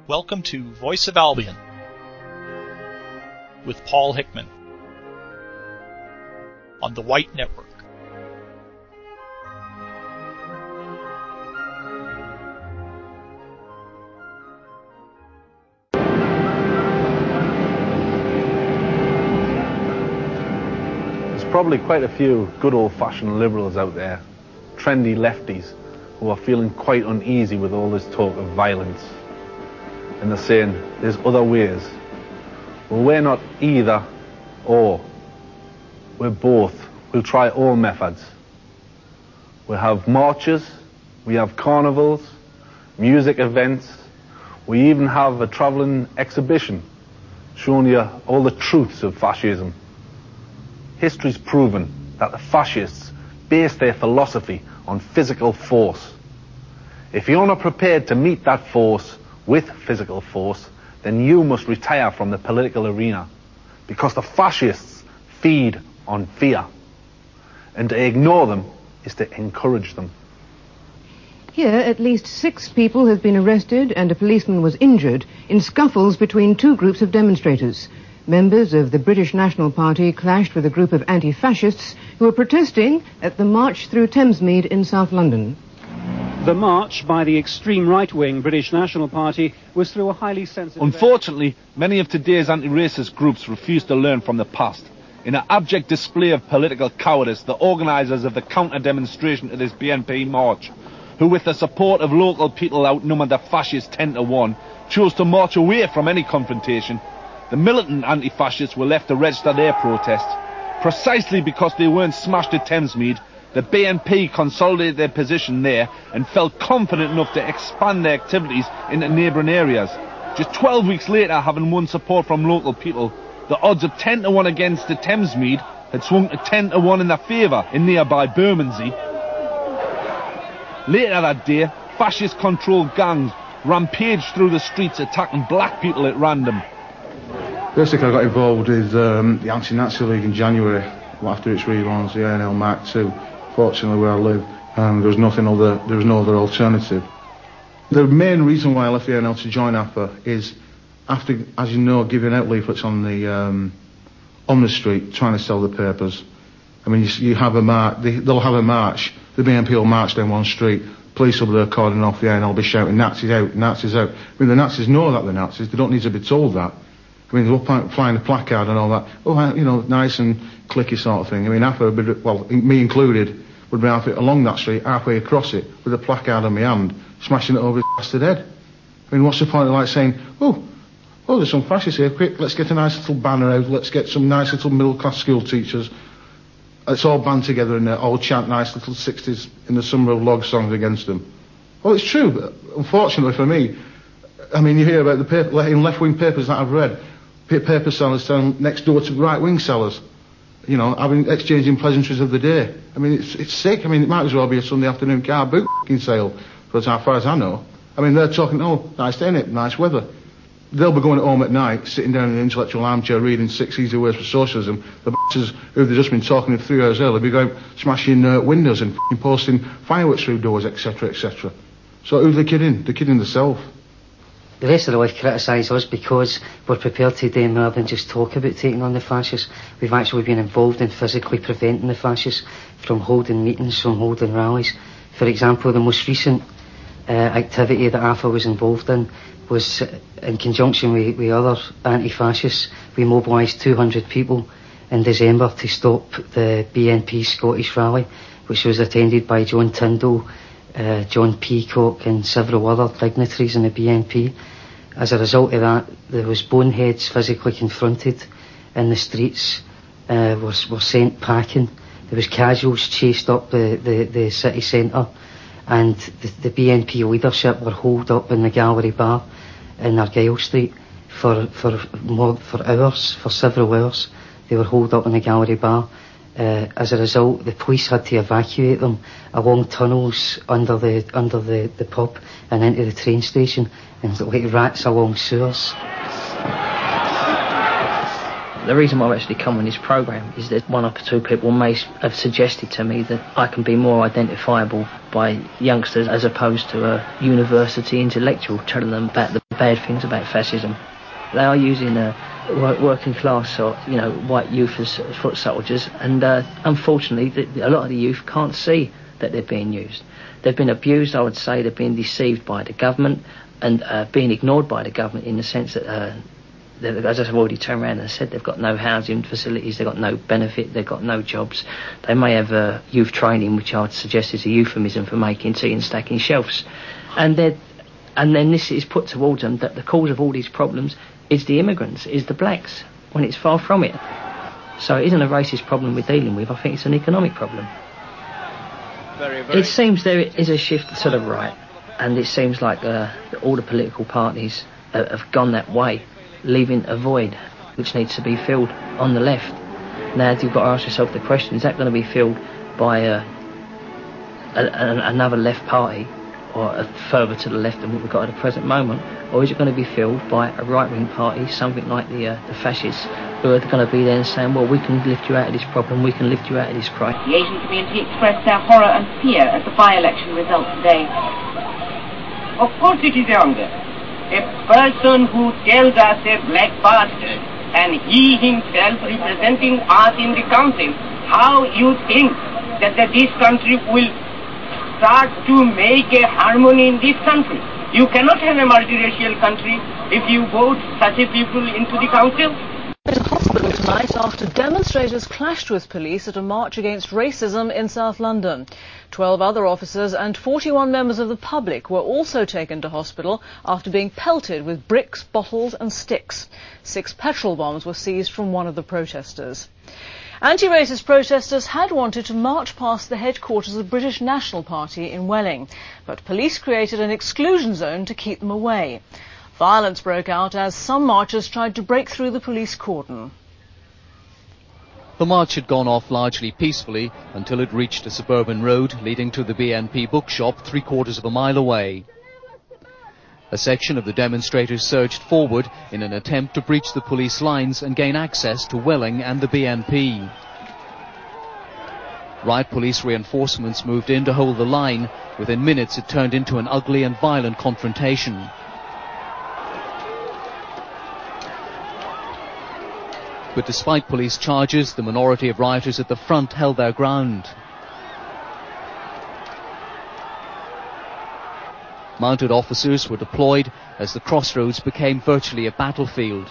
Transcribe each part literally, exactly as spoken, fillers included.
Welcome to Voice of Albion with Paul Hickman on the White Network. There's probably quite a few good old-fashioned liberals out there, trendy lefties, who are feeling quite uneasy with all this talk of violence. And they're saying there's other ways. Well, we're not either or. We're both. We'll try all methods. We have marches, we have carnivals, music events, we even have a travelling exhibition showing you all the truths of fascism. History's proven that the fascists base their philosophy on physical force. If you're not prepared to meet that force with physical force, then you must retire from the political arena, because the fascists feed on fear, and to ignore them is to encourage them. Here, at least six people have been arrested and a policeman was injured in scuffles between two groups of demonstrators. Members of the British National Party clashed with a group of anti-fascists who were protesting at the March Through Thamesmead in South London. The march by the extreme right-wing British National Party was through a highly sensitive... Unfortunately, many of today's anti-racist groups refuse to learn from the past. In an abject display of political cowardice, the organisers of the counter-demonstration to this B N P march, who with the support of local people outnumbered the fascists ten to one, chose to march away from any confrontation. The militant anti-fascists were left to register their protest. Precisely because they weren't smashed at Thamesmead, the B N P consolidated their position there and felt confident enough to expand their activities into neighbouring areas. Just twelve weeks later, having won support from local people, the odds of ten to one against the Thamesmead had swung to ten to one in their favour in nearby Bermondsey. Later that day, fascist-controlled gangs rampaged through the streets attacking black people at random. Basically, I got involved with um, the Anti-Nazi League in January, after its relaunch, the A N L Mark two. Fortunately, where I live, um, there was nothing other. There was no other alternative. The main reason why I left the A N L to join A P A is, after, as you know, giving out leaflets on the um, on the street, trying to sell the papers. I mean, you, you have a march. They, they'll have a march. The B N P will march down one street. Police will be there cordoning off. The A N L will be shouting "Nazis out, Nazis out." I mean, the Nazis know that they're Nazis. They don't need to be told that. I mean, they're flying a placard and all that. Oh, you know, nice and clicky sort of thing. I mean, A P A, would be, well, me included, would be halfway along that street, halfway across it, with a placard on my hand, smashing it over his bastard head. I mean, what's the point of like saying, oh, oh, there's some fascists here, quick, let's get a nice little banner out, let's get some nice little middle-class school teachers. Let's all band together and uh, all chant nice little sixties in the Summer of Log songs against them. Well, it's true, but unfortunately for me, I mean, you hear about the paper, in left-wing papers that I've read, paper sellers selling next door to right-wing sellers, you know, having exchanging pleasantries of the day. I mean, it's it's sick. I mean, it might as well be a Sunday afternoon car boot sale, for as far as I know. I mean, they're talking, oh, nice day, innit? Nice weather. They'll be going home at night, sitting down in an intellectual armchair reading Six Easy Ways for Socialism. The b****s who they've just been talking to three hours earlier, be going smashing uh, windows and f***ing posting fireworks through doors, et cetera, et cetera. So who are they kidding? They're kidding themselves. The rest of the left criticise us because we're prepared to do more than just talk about taking on the fascists. We've actually been involved in physically preventing the fascists from holding meetings, from holding rallies. For example, the most recent uh, activity that A F A was involved in was uh, in conjunction with, with other anti-fascists. We mobilised two hundred people in December to stop the B N P Scottish rally, which was attended by John Tyndall, Uh, John Peacock and several other dignitaries in the B N P. As a result of that, there was boneheads physically confronted in the streets, uh, were, were sent packing. There was casuals chased up the, the, the city centre, and the, the B N P leadership were holed up in the Gallery Bar in Argyle Street for, for, more, for hours, for several hours. They were holed up in the Gallery Bar. Uh, as a result, the police had to evacuate them along tunnels under the under the, the pub and into the train station, and like rats along sewers. The reason why I've actually come on this programme is that one or two people may have suggested to me that I can be more identifiable by youngsters as opposed to a university intellectual telling them about the bad things about fascism. They are using uh, work, working class or, you know, white youth as foot soldiers, and uh, unfortunately the, the, a lot of the youth can't see that they're being used. They've been abused, I would say. They've been deceived by the government and uh, being ignored by the government in the sense that, uh, as I've already turned around and said, they've got no housing facilities, they've got no benefit, they've got no jobs. They may have uh, youth training, which I would suggest is a euphemism for making tea and stacking shelves. And they're And then this is put towards them that the cause of all these problems is the immigrants, is the blacks, when it's far from it. So it isn't a racist problem we're dealing with, I think it's an economic problem. Very, very it seems there is a shift to the right, and it seems like uh, all the political parties uh, have gone that way, leaving a void which needs to be filled on the left. Now you've got to ask yourself the question, is that going to be filled by uh, a, a, another left party, or a further to the left than what we've got at the present moment, or is it going to be filled by a right-wing party, something like the uh, the fascists, who are going to be there and saying, well, we can lift you out of this problem, we can lift you out of this crisis. The Asian community expressed their horror and fear at the by-election result today. Of course it is anger. A person who tells us a black bastard, and he himself representing us in the council, how you think that, that this country will start to make a harmony in this country? You cannot have a multiracial country if you vote such a people into the council. In hospital tonight after demonstrators clashed with police at a march against racism in South London. Twelve other officers and forty-one members of the public were also taken to hospital after being pelted with bricks, bottles and sticks. Six petrol bombs were seized from one of the protesters. Anti-racist protesters had wanted to march past the headquarters of the British National Party in Welling, but police created an exclusion zone to keep them away. Violence broke out as some marchers tried to break through the police cordon. The march had gone off largely peacefully until it reached a suburban road leading to the B N P bookshop three quarters of a mile away. A section of the demonstrators surged forward in an attempt to breach the police lines and gain access to Welling and the B N P. Riot police reinforcements moved in to hold the line. Within minutes it turned into an ugly and violent confrontation. But despite police charges, the minority of rioters at the front held their ground. Mounted officers were deployed as the crossroads became virtually a battlefield.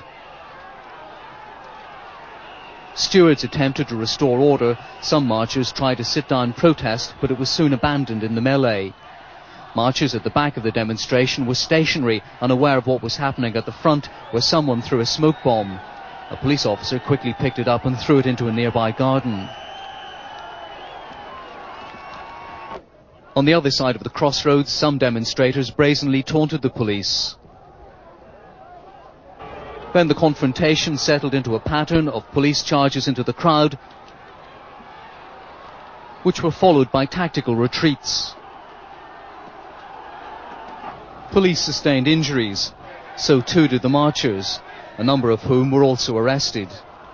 Stewards attempted to restore order. Some marchers tried to sit down protest, but it was soon abandoned in the melee. Marchers at the back of the demonstration were stationary, unaware of what was happening at the front, where someone threw a smoke bomb. A police officer quickly picked it up and threw it into a nearby garden. On the other side of the crossroads, some demonstrators brazenly taunted the police. Then the confrontation settled into a pattern of police charges into the crowd, which were followed by tactical retreats. Police sustained injuries, so too did the marchers, a number of whom were also arrested.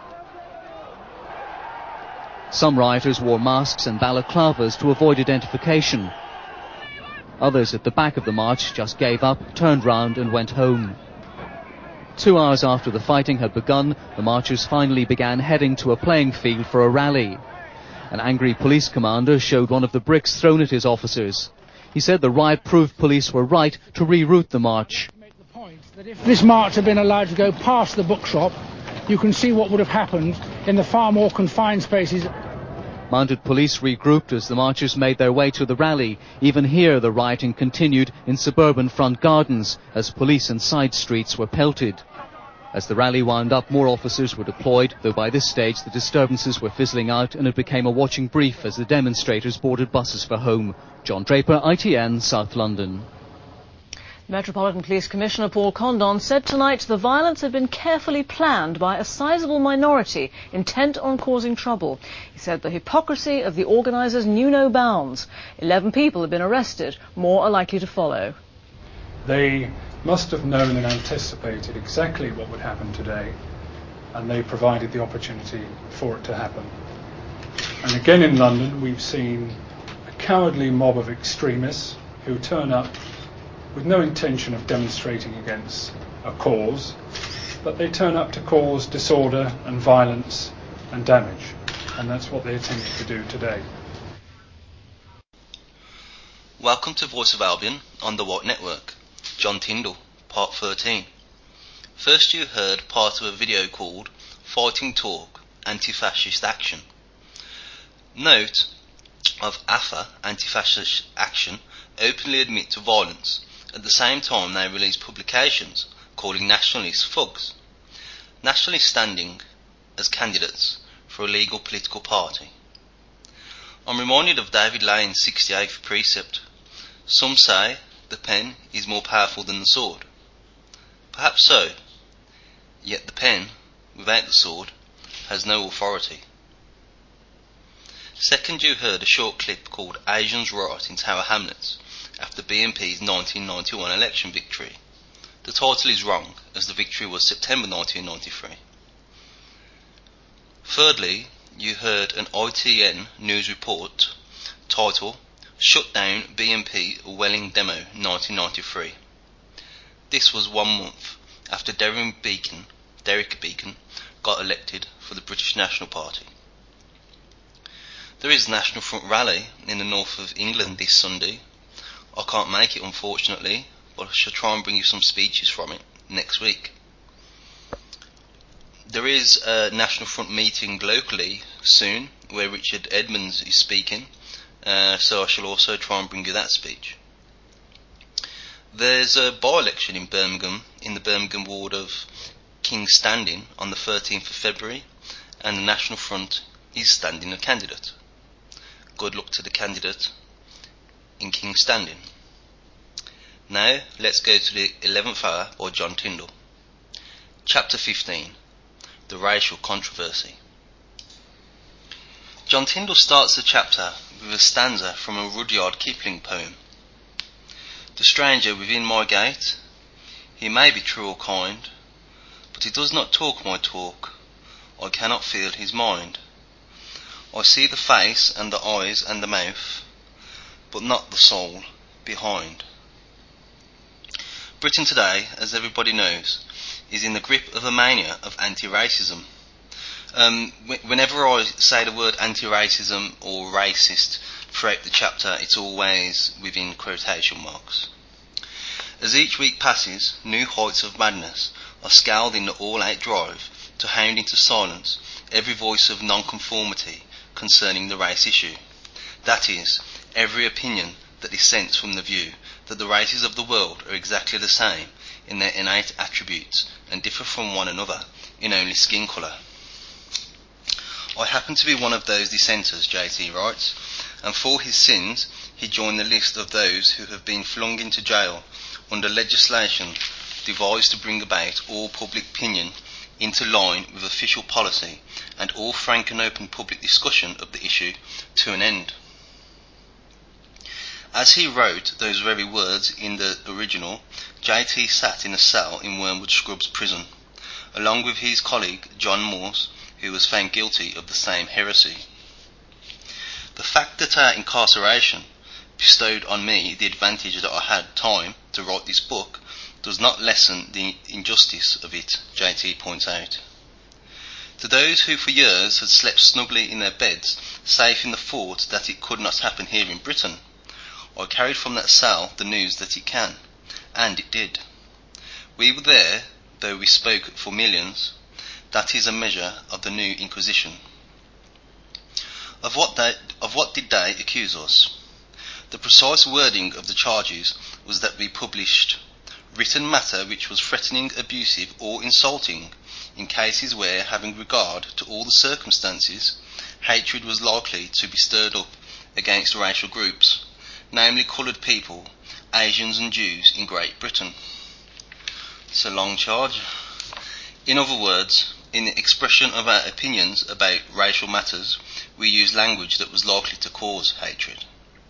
Some rioters wore masks and balaclavas to avoid identification. Others at the back of the march just gave up, turned round and went home. Two hours after the fighting had begun, the marchers finally began heading to a playing field for a rally. An angry police commander showed one of the bricks thrown at his officers. He said the riot proved police were right to reroute the march. That if this march had been allowed to go past the bookshop, you can see what would have happened in the far more confined spaces. Mounted police regrouped as the marchers made their way to the rally. Even here the rioting continued in suburban front gardens as police and side streets were pelted. As the rally wound up, more officers were deployed, though by this stage the disturbances were fizzling out and it became a watching brief as the demonstrators boarded buses for home. John Draper, I T N, South London. Metropolitan Police Commissioner Paul Condon said tonight the violence had been carefully planned by a sizable minority intent on causing trouble. He said the hypocrisy of the organisers knew no bounds. Eleven people have been arrested. More are likely to follow. They must have known and anticipated exactly what would happen today, and they provided the opportunity for it to happen. And again in London we've seen a cowardly mob of extremists who turn up with no intention of demonstrating against a cause, but they turn up to cause disorder and violence and damage, and that's what they attempted to do today. Welcome to Voice of Albion on the White Network. John Tyndall, Part thirteen. First you heard part of a video called Fighting Talk, Anti-Fascist Action. Note of A F A, Anti-Fascist Action, openly admit to violence. At the same time they release publications calling nationalists thugs. Nationalists standing as candidates for a legal political party. I'm reminded of David Lane's sixty-eighth precept. Some say the pen is more powerful than the sword. Perhaps so, yet the pen, without the sword, has no authority. Second you heard a short clip called Asians Riot in Tower Hamlets after B N P's nineteen ninety-one election victory. The title is wrong, as the victory was September nineteen ninety-three. Thirdly, you heard an I T N news report title Shut Down B N P Welling Demo nineteen ninety-three. This was one month after Derek Beacon, Derek Beacon got elected for the British National Party. There is a National Front rally in the north of England this Sunday. I can't make it, unfortunately, but I shall try and bring you some speeches from it next week. There is a National Front meeting locally soon where Richard Edmonds is speaking, uh, so I shall also try and bring you that speech. There's a by-election in Birmingham, in the Birmingham ward of King's Standing on the thirteenth of February, and the National Front is standing a candidate. Good luck to the candidate in King's Standing. Now let's go to the eleventh hour by John Tyndall. Chapter fifteen. The Racial Controversy. John Tyndall starts the chapter with a stanza from a Rudyard Kipling poem. The stranger within my gate, he may be true or kind, but he does not talk my talk, I cannot feel his mind. I see the face and the eyes and the mouth, but not the soul behind. Britain today, as everybody knows, is in the grip of a mania of anti-racism. Um, whenever I say the word anti-racism or racist throughout the chapter, it's always within quotation marks. As each week passes, new heights of madness are scaled in the all-out drive to hound into silence every voice of nonconformity concerning the race issue. That is, every opinion that dissents from the view that the races of the world are exactly the same in their innate attributes and differ from one another in only skin colour. I happen to be one of those dissenters, J T writes, and for his sins he joined the list of those who have been flung into jail under legislation devised to bring about all public opinion into line with official policy and all frank and open public discussion of the issue to an end. As he wrote those very words in the original, J T sat in a cell in Wormwood Scrubs prison, along with his colleague John Morse, who was found guilty of the same heresy. The fact that our incarceration bestowed on me the advantage that I had time to write this book does not lessen the injustice of it, J T points out. To those who for years had slept snugly in their beds, safe in the thought that it could not happen here in Britain, I carried from that cell the news that it can, and it did. We were there, though we spoke for millions. That is a measure of the new Inquisition. Of what, they, of what did they accuse us? The precise wording of the charges was that we published written matter which was threatening, abusive or insulting in cases where, having regard to all the circumstances, hatred was likely to be stirred up against racial groups, namely coloured people, Asians and Jews in Great Britain. It's a long charge. In other words, in the expression of our opinions about racial matters, we used language that was likely to cause hatred.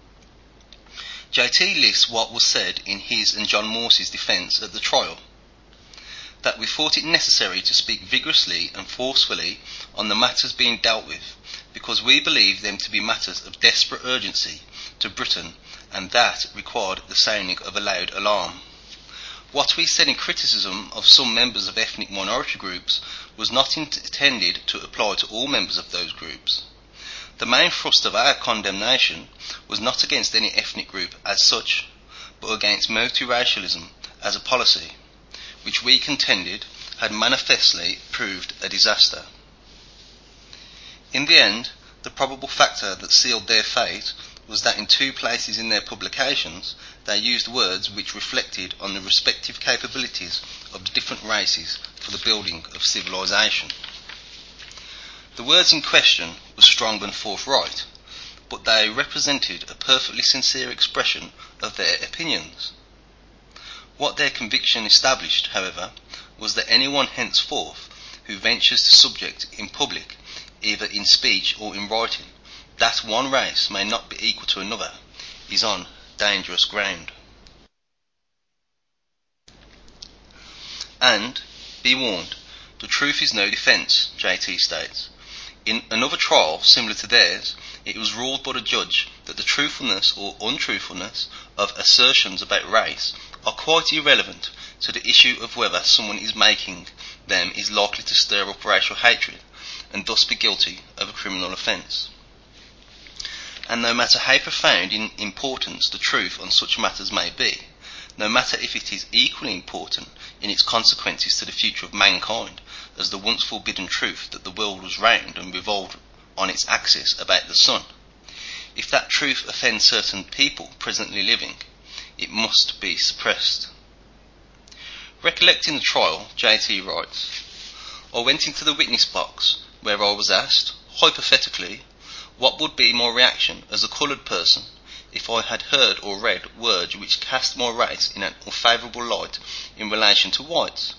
J T lists what was said in his and John Morse's defence at the trial. That we thought it necessary to speak vigorously and forcefully on the matters being dealt with, because we believed them to be matters of desperate urgency to Britain and that required the sounding of a loud alarm. What we said in criticism of some members of ethnic minority groups was not intended to apply to all members of those groups. The main thrust of our condemnation was not against any ethnic group as such, but against multiracialism as a policy, which we contended had manifestly proved a disaster. In the end, the probable factor that sealed their fate was that in two places in their publications they used words which reflected on the respective capabilities of the different races for the building of civilization. The words in question were strong and forthright, but they represented a perfectly sincere expression of their opinions. What their conviction established, however, was that anyone henceforth who ventures to subject in public, either in speech or in writing, that one race may not be equal to another, is on dangerous ground. And, be warned, the truth is no defence, J T states. In another trial similar to theirs, it was ruled by the judge that the truthfulness or untruthfulness of assertions about race are quite irrelevant to the issue of whether someone is making them is likely to stir up racial hatred and thus be guilty of a criminal offence. And no matter how profound in importance the truth on such matters may be, no matter if it is equally important in its consequences to the future of mankind as the once forbidden truth that the world was round and revolved on its axis about the sun, if that truth offends certain people presently living, it must be suppressed. Recollecting the trial, J T writes, I went into the witness box where I was asked, hypothetically, what would be my reaction as a coloured person if I had heard or read words which cast my race in an unfavourable light in relation to whites.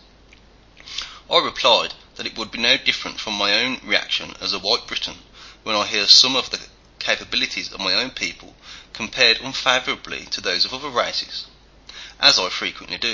I replied that it would be no different from my own reaction as a white Briton when I hear some of the capabilities of my own people compared unfavourably to those of other races, as I frequently do.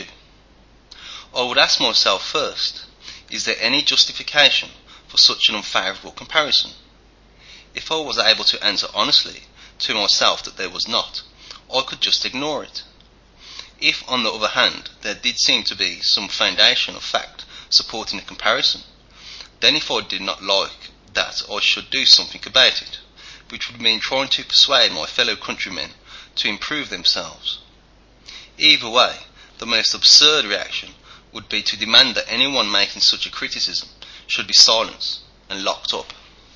I would ask myself first, is there any justification for such an unfavourable comparison? If I was able to answer honestly to myself that there was not, I could just ignore it. If, on the other hand, there did seem to be some foundation of fact supporting the comparison, then if I did not like that, I should do something about it, which would mean trying to persuade my fellow countrymen to improve themselves. Either way, the most absurd reaction would be to demand that anyone making such a criticism should be silenced and locked up.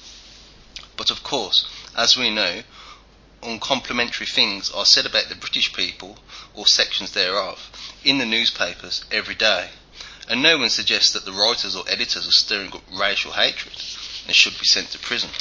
But of course, as we know, uncomplimentary things are said about the British people, or sections thereof, in the newspapers every day, and no one suggests that the writers or editors are stirring up racial hatred and should be sent to prison.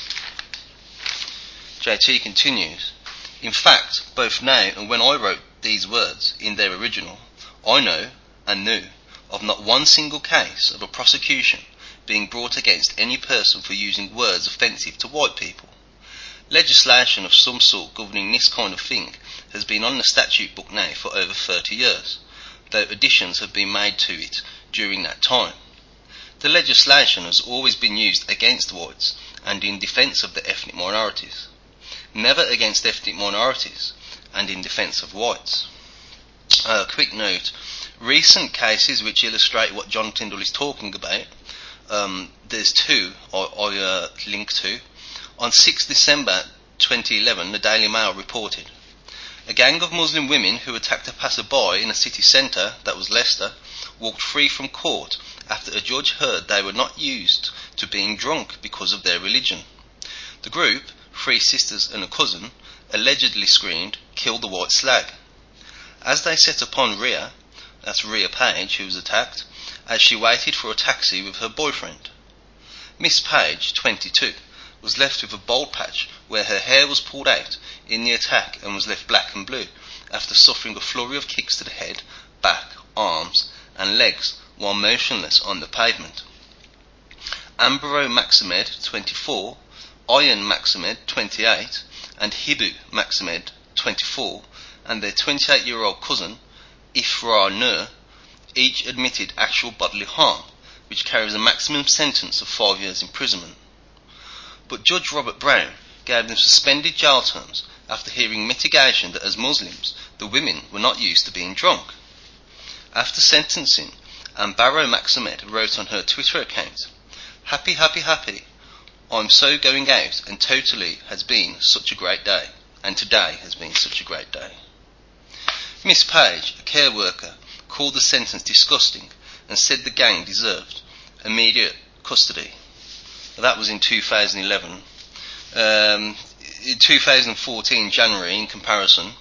J T continues, in fact, both now and when I wrote these words in their original, I know and knew of not one single case of a prosecution being brought against any person for using words offensive to white people. Legislation of some sort governing this kind of thing has been on the statute book now for over thirty years, though additions have been made to it during that time. The legislation has always been used against whites and in defence of the ethnic minorities, never against ethnic minorities and in defence of whites. A uh, quick note, recent cases which illustrate what John Tyndall is talking about, um, there's two I, I uh, link to. On sixth December twenty eleven, the Daily Mail reported, a gang of Muslim women who attacked a passerby in a city centre, that was Leicester, walked free from court after a judge heard they were not used to being drunk because of their religion. The group, three sisters and a cousin, allegedly screamed, "Kill the white slag." As they set upon Rhea, that's Rhea Page who was attacked, as she waited for a taxi with her boyfriend. Miss Page, twenty-two, was left with a bald patch where her hair was pulled out in the attack and was left black and blue after suffering a flurry of kicks to the head, back, arms and legs while motionless on the pavement. Ambaro Maximed, twenty-four, Ian Maximed, twenty-eight, and Hibu Maximed, twenty-four, and their twenty-eight-year-old cousin, Ifra Nur, each admitted actual bodily harm, which carries a maximum sentence of five years imprisonment. But Judge Robert Brown gave them suspended jail terms after hearing mitigation that as Muslims, the women were not used to being drunk. After sentencing, Amparo Maximed wrote on her Twitter account, "Happy, happy, happy. I'm so going out and totally has been such a great day, and today has been such a great day." Miss Page, a care worker, called the sentence disgusting and said the gang deserved immediate custody. That was in two thousand eleven. Um, in two thousand fourteen, January, in comparison,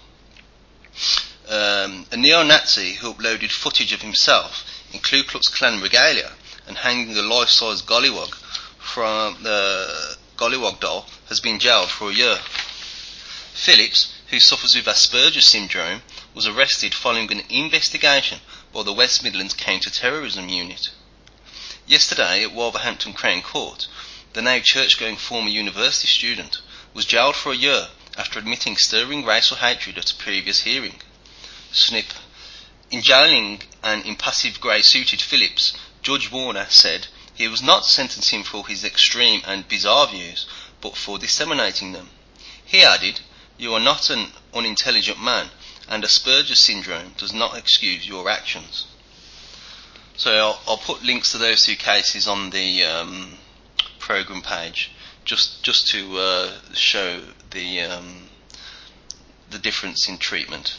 um, a neo-Nazi who uploaded footage of himself in Ku Klux Klan regalia and hanging a life-size gollywog from the gollywog doll has been jailed for a year. Phillips, who suffers with Asperger's syndrome, was arrested following an investigation by the West Midlands Counter-Terrorism Unit. Yesterday at Wolverhampton Crown Court, the now church-going former university student was jailed for a year after admitting stirring racial hatred at a previous hearing. Snip. In jailing an impassive grey-suited Phillips, Judge Warner said he was not sentencing for his extreme and bizarre views, but for disseminating them. He added, "You are not an unintelligent man, and Asperger's syndrome does not excuse your actions." So I'll, I'll put links to those two cases on the um, program page, just just to uh, show the um, the difference in treatment.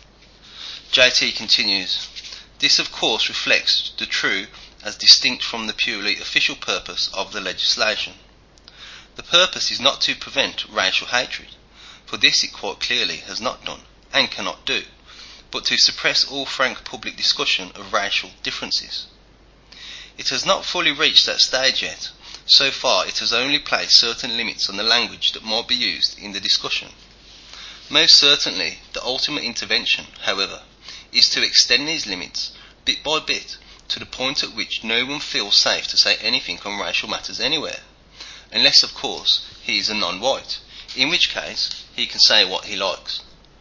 J T continues, "This of course reflects the true as distinct from the purely official purpose of the legislation. The purpose is not to prevent racial hatred, for this it quite clearly has not done, and cannot do, but to suppress all frank public discussion of racial differences. It has not fully reached that stage yet. So far it has only placed certain limits on the language that might be used in the discussion. Most certainly the ultimate intervention, however, is to extend these limits, bit by bit, to the point at which no one feels safe to say anything on racial matters anywhere, unless of course he is a non-white, in which case he can say what he likes."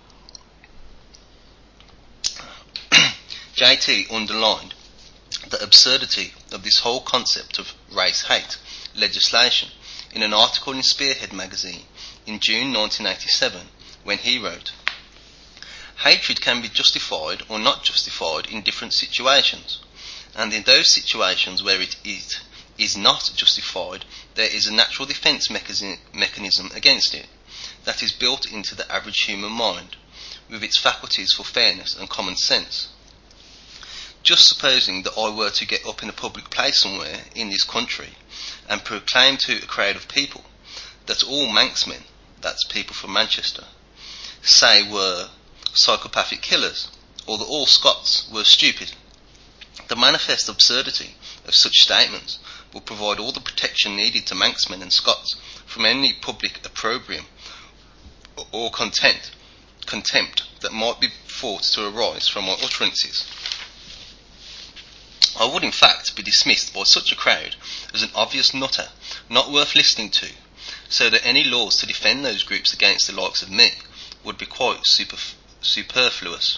J T underlined the absurdity of this whole concept of race hate legislation in an article in Spearhead magazine in June nineteen eighty-seven, when he wrote, "Hatred can be justified or not justified in different situations, and in those situations where it is, is not justified, there is a natural defence mechanism against it that is built into the average human mind, with its faculties for fairness and common sense. Just supposing that I were to get up in a public place somewhere in this country and proclaim to a crowd of people that all Manxmen, that's people from Manchester, say were psychopathic killers, or that all Scots were stupid. The manifest absurdity of such statements will provide all the protection needed to Manxmen and Scots from any public opprobrium or contempt, contempt that might be thought to arise from my utterances. I would in fact be dismissed by such a crowd as an obvious nutter, not worth listening to, so that any laws to defend those groups against the likes of me would be quite superf- superfluous."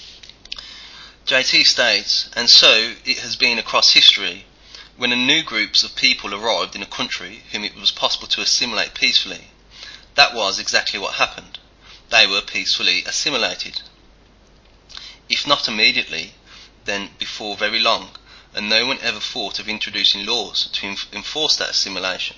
J T states, "And so it has been across history. When a new groups of people arrived in a country whom it was possible to assimilate peacefully, that was exactly what happened. They were peacefully assimilated. If not immediately, then before very long, and no one ever thought of introducing laws to enf- enforce that assimilation.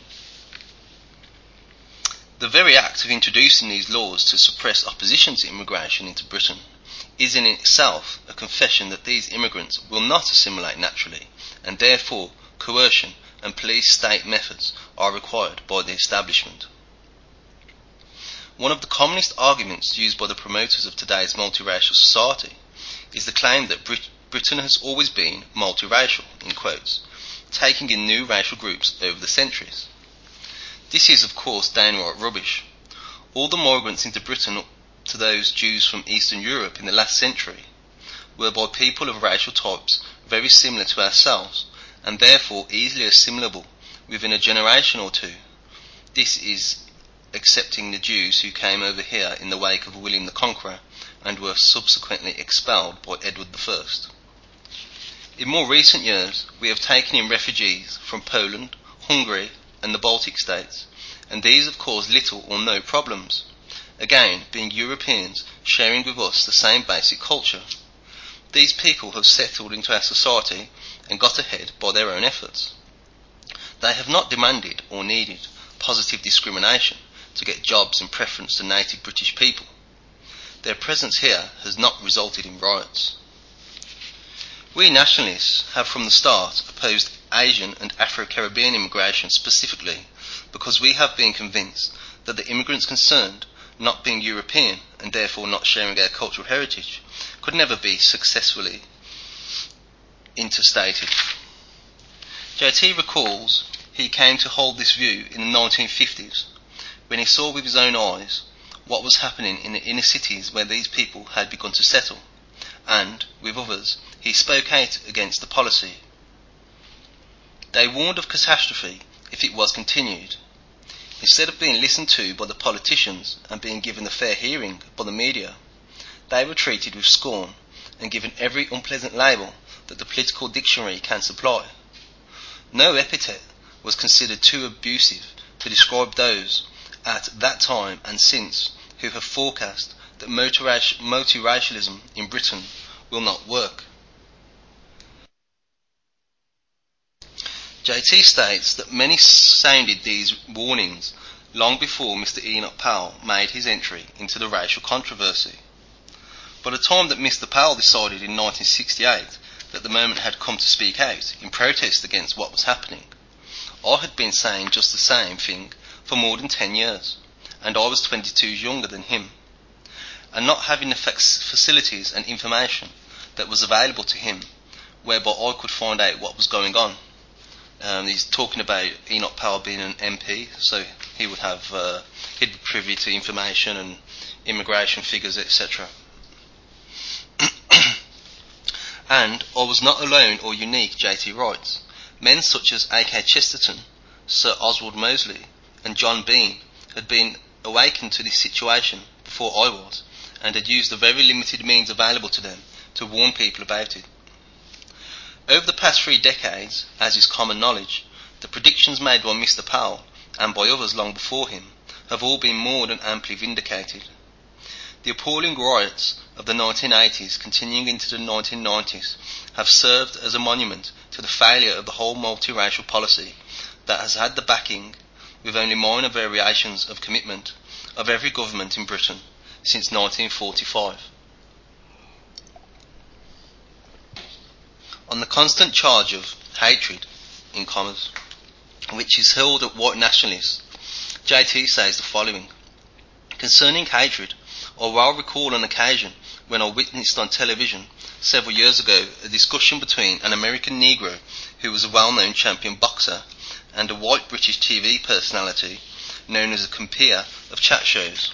The very act of introducing these laws to suppress opposition to immigration into Britain is in itself a confession that these immigrants will not assimilate naturally, and therefore coercion and police state methods are required by the establishment. One of the commonest arguments used by the promoters of today's multiracial society is the claim that Brit- Britain has always been multiracial, in quotes, taking in new racial groups over the centuries. This is of course downright rubbish. All the migrants into Britain up to those Jews from Eastern Europe in the last century were by people of racial types very similar to ourselves, and therefore easily assimilable within a generation or two. This is excepting the Jews who came over here in the wake of William the Conqueror and were subsequently expelled by Edward the First. In more recent years, we have taken in refugees from Poland, Hungary and the Baltic states, and these have caused little or no problems, again being Europeans sharing with us the same basic culture. These people have settled into our society and got ahead by their own efforts. They have not demanded or needed positive discrimination to get jobs in preference to native British people. Their presence here has not resulted in riots. We nationalists have from the start opposed Asian and Afro-Caribbean immigration specifically because we have been convinced that the immigrants concerned, not being European and therefore not sharing our cultural heritage, could never be successfully interstated. J T recalls he came to hold this view in the nineteen fifties when he saw with his own eyes what was happening in the inner cities where these people had begun to settle, and, with others, he spoke out against the policy. They warned of catastrophe if it was continued. Instead of being listened to by the politicians and being given a fair hearing by the media, they were treated with scorn and given every unpleasant label that the political dictionary can supply. No epithet was considered too abusive to describe those at that time and since who have forecast that multiracialism in Britain will not work. J T states that many sounded these warnings long before Mister Enoch Powell made his entry into the racial controversy. By the time that Mister Powell decided in nineteen sixty-eight that the moment had come to speak out in protest against what was happening, I had been saying just the same thing for more than ten years, and I was twenty-two years younger than him. And not having the facilities and information that was available to him, whereby I could find out what was going on. Um, he's talking about Enoch Powell being an M P, so he would have, uh, he'd be privy to information and immigration figures, et cetera. And I was not alone or unique, J T writes. Men such as A K Chesterton, Sir Oswald Mosley, and John Bean had been awakened to this situation before I was, and had used the very limited means available to them to warn people about it. Over the past three decades, as is common knowledge, the predictions made by Mister Powell, and by others long before him, have all been more than amply vindicated. The appalling riots of the nineteen eighties continuing into the nineteen nineties have served as a monument to the failure of the whole multiracial policy that has had the backing, with only minor variations of commitment, of every government in Britain since nineteen forty-five. On the constant charge of hatred, in commas, which is hurled at white nationalists, J T says the following. Concerning hatred, I well recall an occasion when I witnessed on television several years ago a discussion between an American Negro who was a well-known champion boxer and a white British T V personality known as a compeer of chat shows.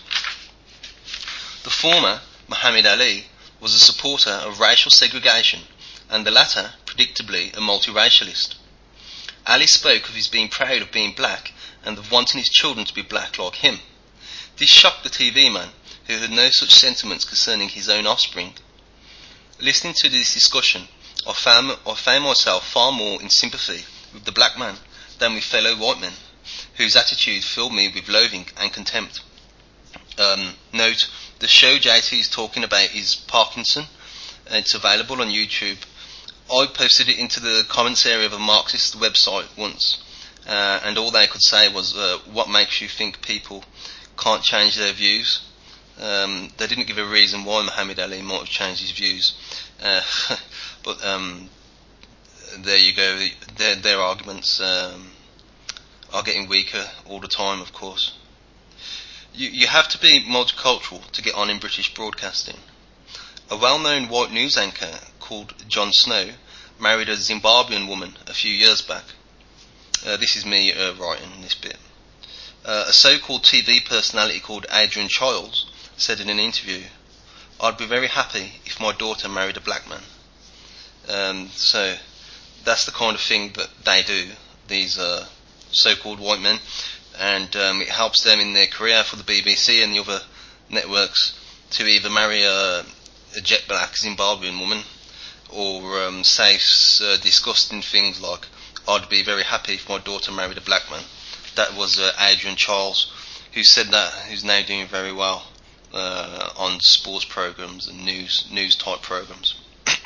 The former, Muhammad Ali, was a supporter of racial segregation, and the latter, predictably, a multiracialist. Ali spoke of his being proud of being black and of wanting his children to be black like him. This shocked the T V man, who had no such sentiments concerning his own offspring. Listening to this discussion, I found, I found myself far more in sympathy with the black man than with fellow white men, whose attitude filled me with loathing and contempt. Um, note, the show J T is talking about is Parkinson, and it's available on YouTube. I posted it into the comments area of a Marxist website once, uh, and all they could say was, uh, what makes you think people can't change their views? Um, they didn't give a reason why Muhammad Ali might have changed his views, uh, but um, there you go. Their, their arguments um, are getting weaker all the time, of course. You, you have to be multicultural to get on in British broadcasting. A well-known white news anchor called Jon Snow married a Zimbabwean woman a few years back. Uh, this is me uh, writing this bit. Uh, a so-called T V personality called Adrian Childs said in an interview, "I'd be very happy if my daughter married a black man." Um, so that's the kind of thing that they do, these uh, so-called white men, and um, it helps them in their career for the B B C and the other networks to either marry a, a jet black Zimbabwean woman or um, say uh, disgusting things like, "I'd be very happy if my daughter married a black man." That was uh, Adrian Charles, who said that, who's now doing very well. uh, on sports programs and news news type programs.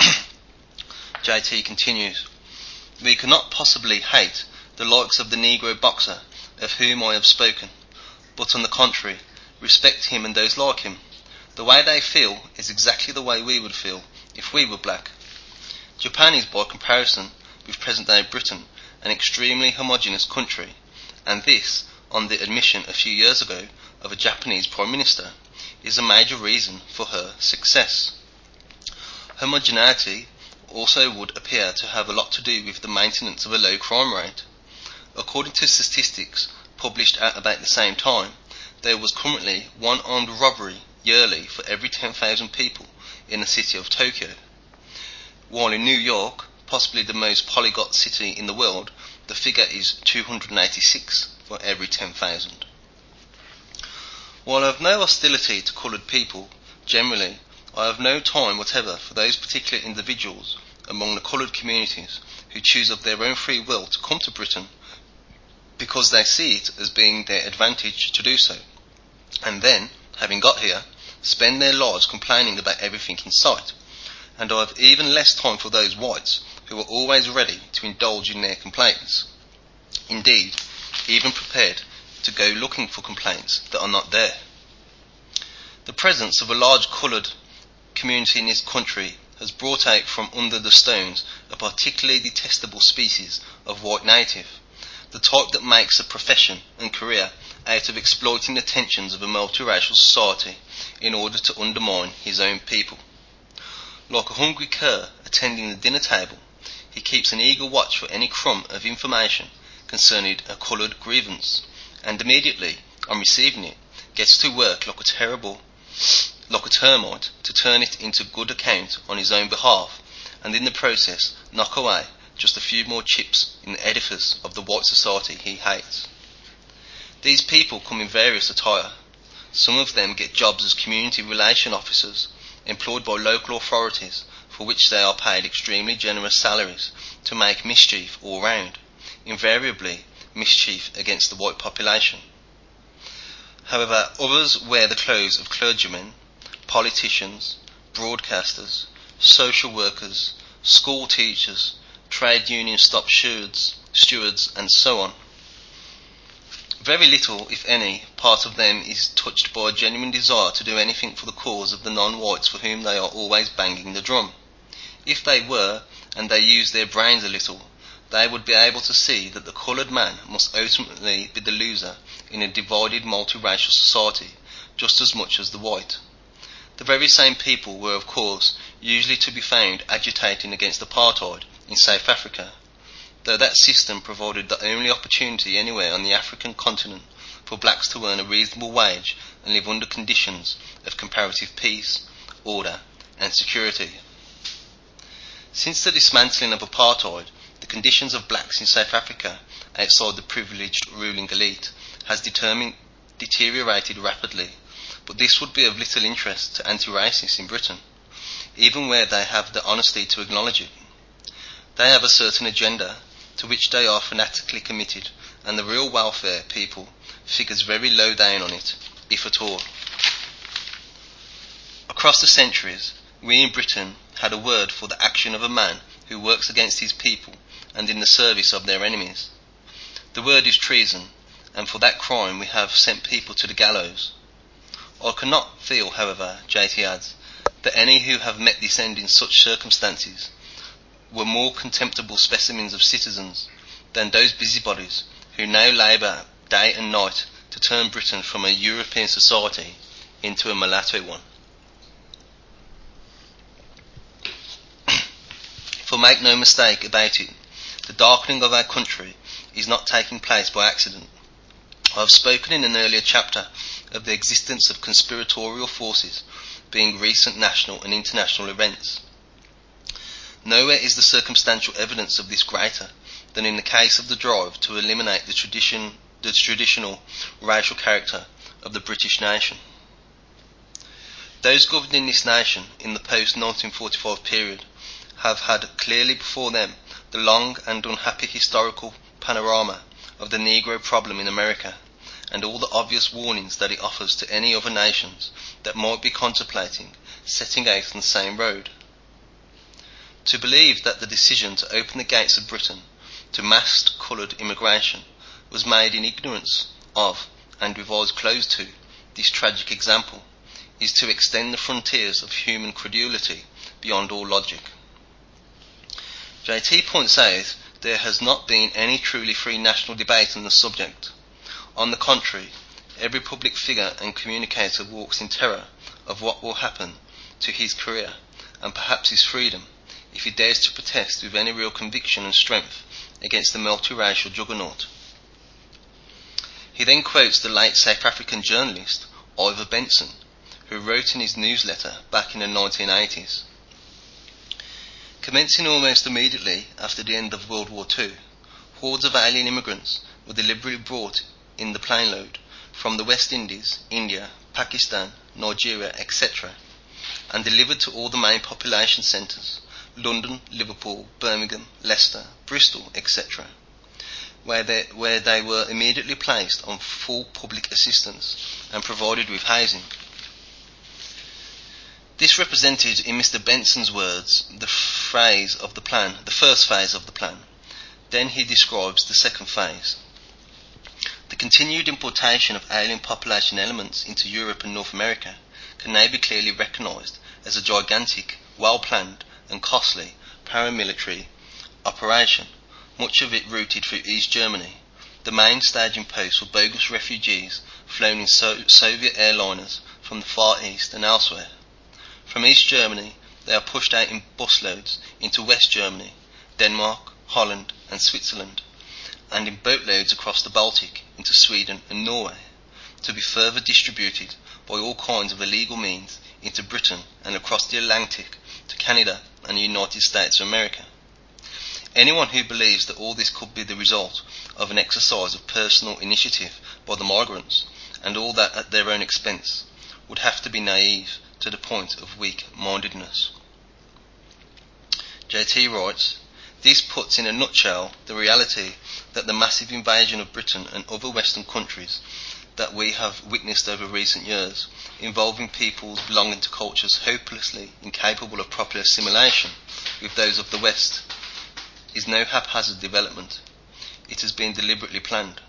J T continues, "We cannot possibly hate the likes of the Negro boxer of whom I have spoken, but on the contrary, respect him and those like him. The way they feel is exactly the way we would feel if we were black. Japan is, by comparison with present-day Britain, an extremely homogeneous country, and this, on the admission a few years ago of a Japanese Prime Minister, is a major reason for her success. Homogeneity also would appear to have a lot to do with the maintenance of a low crime rate. According to statistics published at about the same time, there was currently one armed robbery yearly for every ten thousand people in the city of Tokyo, while in New York, possibly the most polyglot city in the world, the figure is two hundred eighty-six for every ten thousand. While I have no hostility to coloured people, generally, I have no time whatever for those particular individuals among the coloured communities who choose of their own free will to come to Britain because they see it as being their advantage to do so, and then, having got here, spend their lives complaining about everything in sight. And I have even less time for those whites who are always ready to indulge in their complaints. Indeed, even prepared to go looking for complaints that are not there. The presence of a large coloured community in this country has brought out from under the stones a particularly detestable species of white native, the type that makes a profession and career out of exploiting the tensions of a multiracial society in order to undermine his own people. Like a hungry cur attending the dinner table, he keeps an eager watch for any crumb of information concerning a coloured grievance, and immediately, on receiving it, gets to work like a terrible, like a termite, to turn it into good account on his own behalf, and in the process knock away just a few more chips in the edifice of the white society he hates. These people come in various attire. Some of them get jobs as community relation officers, employed by local authorities, for which they are paid extremely generous salaries to make mischief all round, invariably mischief against the white population. However, others wear the clothes of clergymen, politicians, broadcasters, social workers, school teachers, trade union stop stewards, stewards, and so on. Very little, if any, part of them is touched by a genuine desire to do anything for the cause of the non-whites for whom they are always banging the drum. If they were, and they used their brains a little, they would be able to see that the coloured man must ultimately be the loser in a divided multiracial society just as much as the white. The very same people were, of course, usually to be found agitating against apartheid in South Africa, though that system provided the only opportunity anywhere on the African continent for blacks to earn a reasonable wage and live under conditions of comparative peace, order, and security. Since the dismantling of apartheid, the conditions of blacks in South Africa, outside the privileged ruling elite, has determined, deteriorated rapidly, but this would be of little interest to anti-racists in Britain, even where they have the honesty to acknowledge it. They have a certain agenda to which they are fanatically committed, and the real welfare people figures very low down on it, if at all. Across the centuries, we in Britain had a word for the action of a man who works against his people and in the service of their enemies. The word is treason, and for that crime we have sent people to the gallows. I cannot feel, however, J T adds, that any who have met this end in such circumstances were more contemptible specimens of citizens than those busybodies who now labour day and night to turn Britain from a European society into a mulatto one. For make no mistake about it, the darkening of our country is not taking place by accident. I have spoken in an earlier chapter of the existence of conspiratorial forces being recent national and international events. Nowhere is the circumstantial evidence of this greater than in the case of the drive to eliminate the tradition, the traditional racial character of the British nation. Those governing this nation in the post nineteen forty-five period have had clearly before them the long and unhappy historical panorama of the Negro problem in America, and all the obvious warnings that it offers to any other nations that might be contemplating setting out on the same road. To believe that the decision to open the gates of Britain to massed coloured immigration was made in ignorance of, and with eyes closed to, this tragic example, is to extend the frontiers of human credulity beyond all logic. J T points out there has not been any truly free national debate on the subject. On the contrary, every public figure and communicator walks in terror of what will happen to his career and perhaps his freedom if he dares to protest with any real conviction and strength against the multiracial juggernaut. He then quotes the late South African journalist Ivor Benson, who wrote in his newsletter back in the nineteen eighties. Commencing almost immediately after the end of World War Two, hordes of alien immigrants were deliberately brought in the plane load from the West Indies, India, Pakistan, Nigeria, et cetera, and delivered to all the main population centres, London, Liverpool, Birmingham, Leicester, Bristol, et cetera, where they, where they were immediately placed on full public assistance and provided with housing. This represented, in Mister Benson's words, the phase of the plan, the first phase of the plan. Then he describes the second phase. The continued importation of alien population elements into Europe and North America can now be clearly recognised as a gigantic, well-planned and costly paramilitary operation, much of it routed through East Germany, the main staging post for bogus refugees flown in so- Soviet airliners from the Far East and elsewhere. From East Germany, they are pushed out in busloads into West Germany, Denmark, Holland and Switzerland, and in boatloads across the Baltic into Sweden and Norway, to be further distributed by all kinds of illegal means into Britain and across the Atlantic to Canada and the United States of America. Anyone who believes that all this could be the result of an exercise of personal initiative by the migrants, and all that at their own expense, would have to be naive to the point of weak-mindedness. J T writes, this puts in a nutshell the reality that the massive invasion of Britain and other Western countries that we have witnessed over recent years, involving peoples belonging to cultures hopelessly incapable of proper assimilation with those of the West, is no haphazard development. It has been deliberately planned.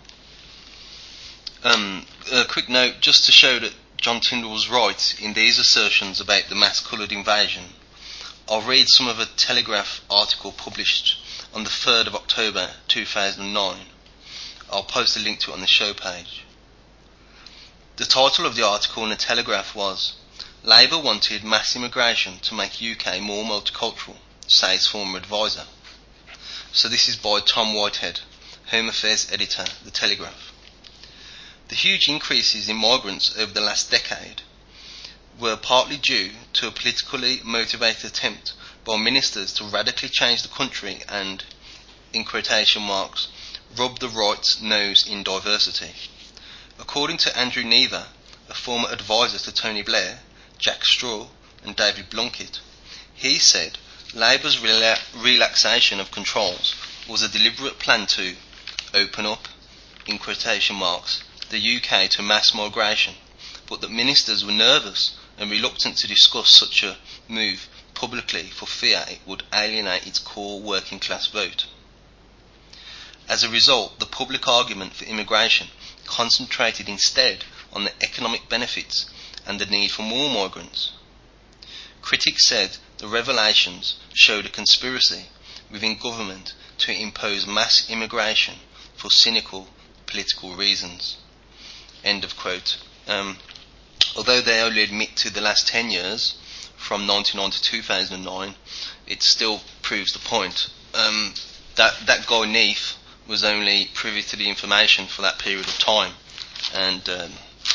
Um, a quick note, just to show that John Tyndall was right in these assertions about the mass-coloured invasion, I'll read some of a Telegraph article published on the third of October two thousand nine. I'll post a link to it on the show page. The title of the article in the Telegraph was, Labour wanted mass immigration to make U K more multicultural, says former advisor. So this is by Tom Whitehead, Home Affairs Editor, The Telegraph. The huge increases in migrants over the last decade were partly due to a politically motivated attempt by ministers to radically change the country and, in quotation marks, rub the right's nose in diversity. According to Andrew Never, a former advisor to Tony Blair, Jack Straw and David Blunkett, he said Labour's rela- relaxation of controls was a deliberate plan to open up, in quotation marks, the U K to mass migration, but that ministers were nervous and reluctant to discuss such a move publicly for fear it would alienate its core working class vote. As a result, the public argument for immigration concentrated instead on the economic benefits and the need for more migrants. Critics said the revelations showed a conspiracy within government to impose mass immigration for cynical political reasons. End of quote. Um, although they only admit to the last ten years, from ninety-nine to two thousand nine, it still proves the point. Um, that, that guy Neath was only privy to the information for that period of time, and um,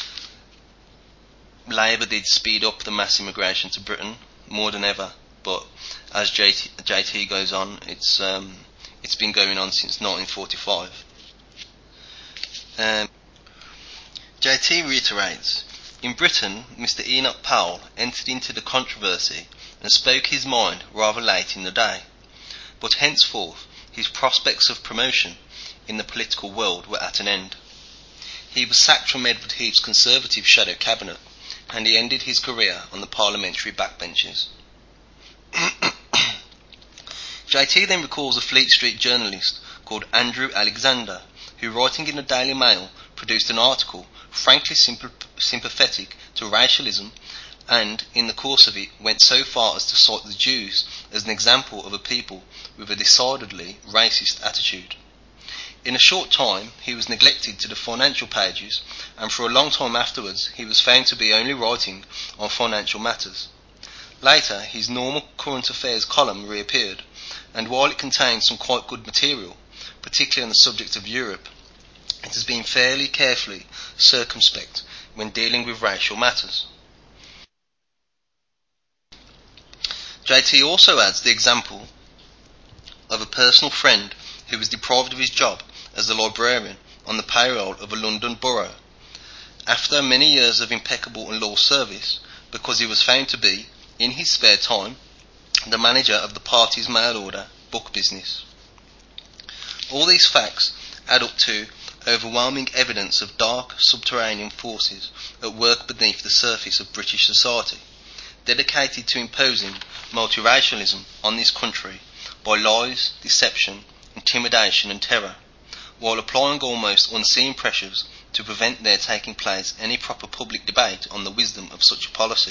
Labour did speed up the mass immigration to Britain more than ever, but as J T, J T goes on, it's um, it's been going on since nineteen forty-five. Um, J T reiterates, in Britain, Mister Enoch Powell entered into the controversy and spoke his mind rather late in the day, but henceforth his prospects of promotion in the political world were at an end. He was sacked from Edward Heath's Conservative shadow cabinet, and he ended his career on the parliamentary backbenches. J T then recalls a Fleet Street journalist called Andrew Alexander, who, writing in the Daily Mail, produced an article frankly symp- sympathetic to racialism, and in the course of it went so far as to cite the Jews as an example of a people with a decidedly racist attitude. In a short time he was neglected to the financial pages, and for a long time afterwards he was found to be only writing on financial matters. Later his normal current affairs column reappeared, and while it contained some quite good material, particularly on the subject of Europe, it has been fairly carefully circumspect when dealing with racial matters. J T also adds the example of a personal friend who was deprived of his job as a librarian on the payroll of a London borough, after many years of impeccable and loyal service, because he was found to be, in his spare time, the manager of the party's mail-order book business. All these facts add up to overwhelming evidence of dark subterranean forces at work beneath the surface of British society, dedicated to imposing multiracialism on this country by lies, deception, intimidation and terror, while applying almost unseen pressures to prevent there taking place any proper public debate on the wisdom of such a policy.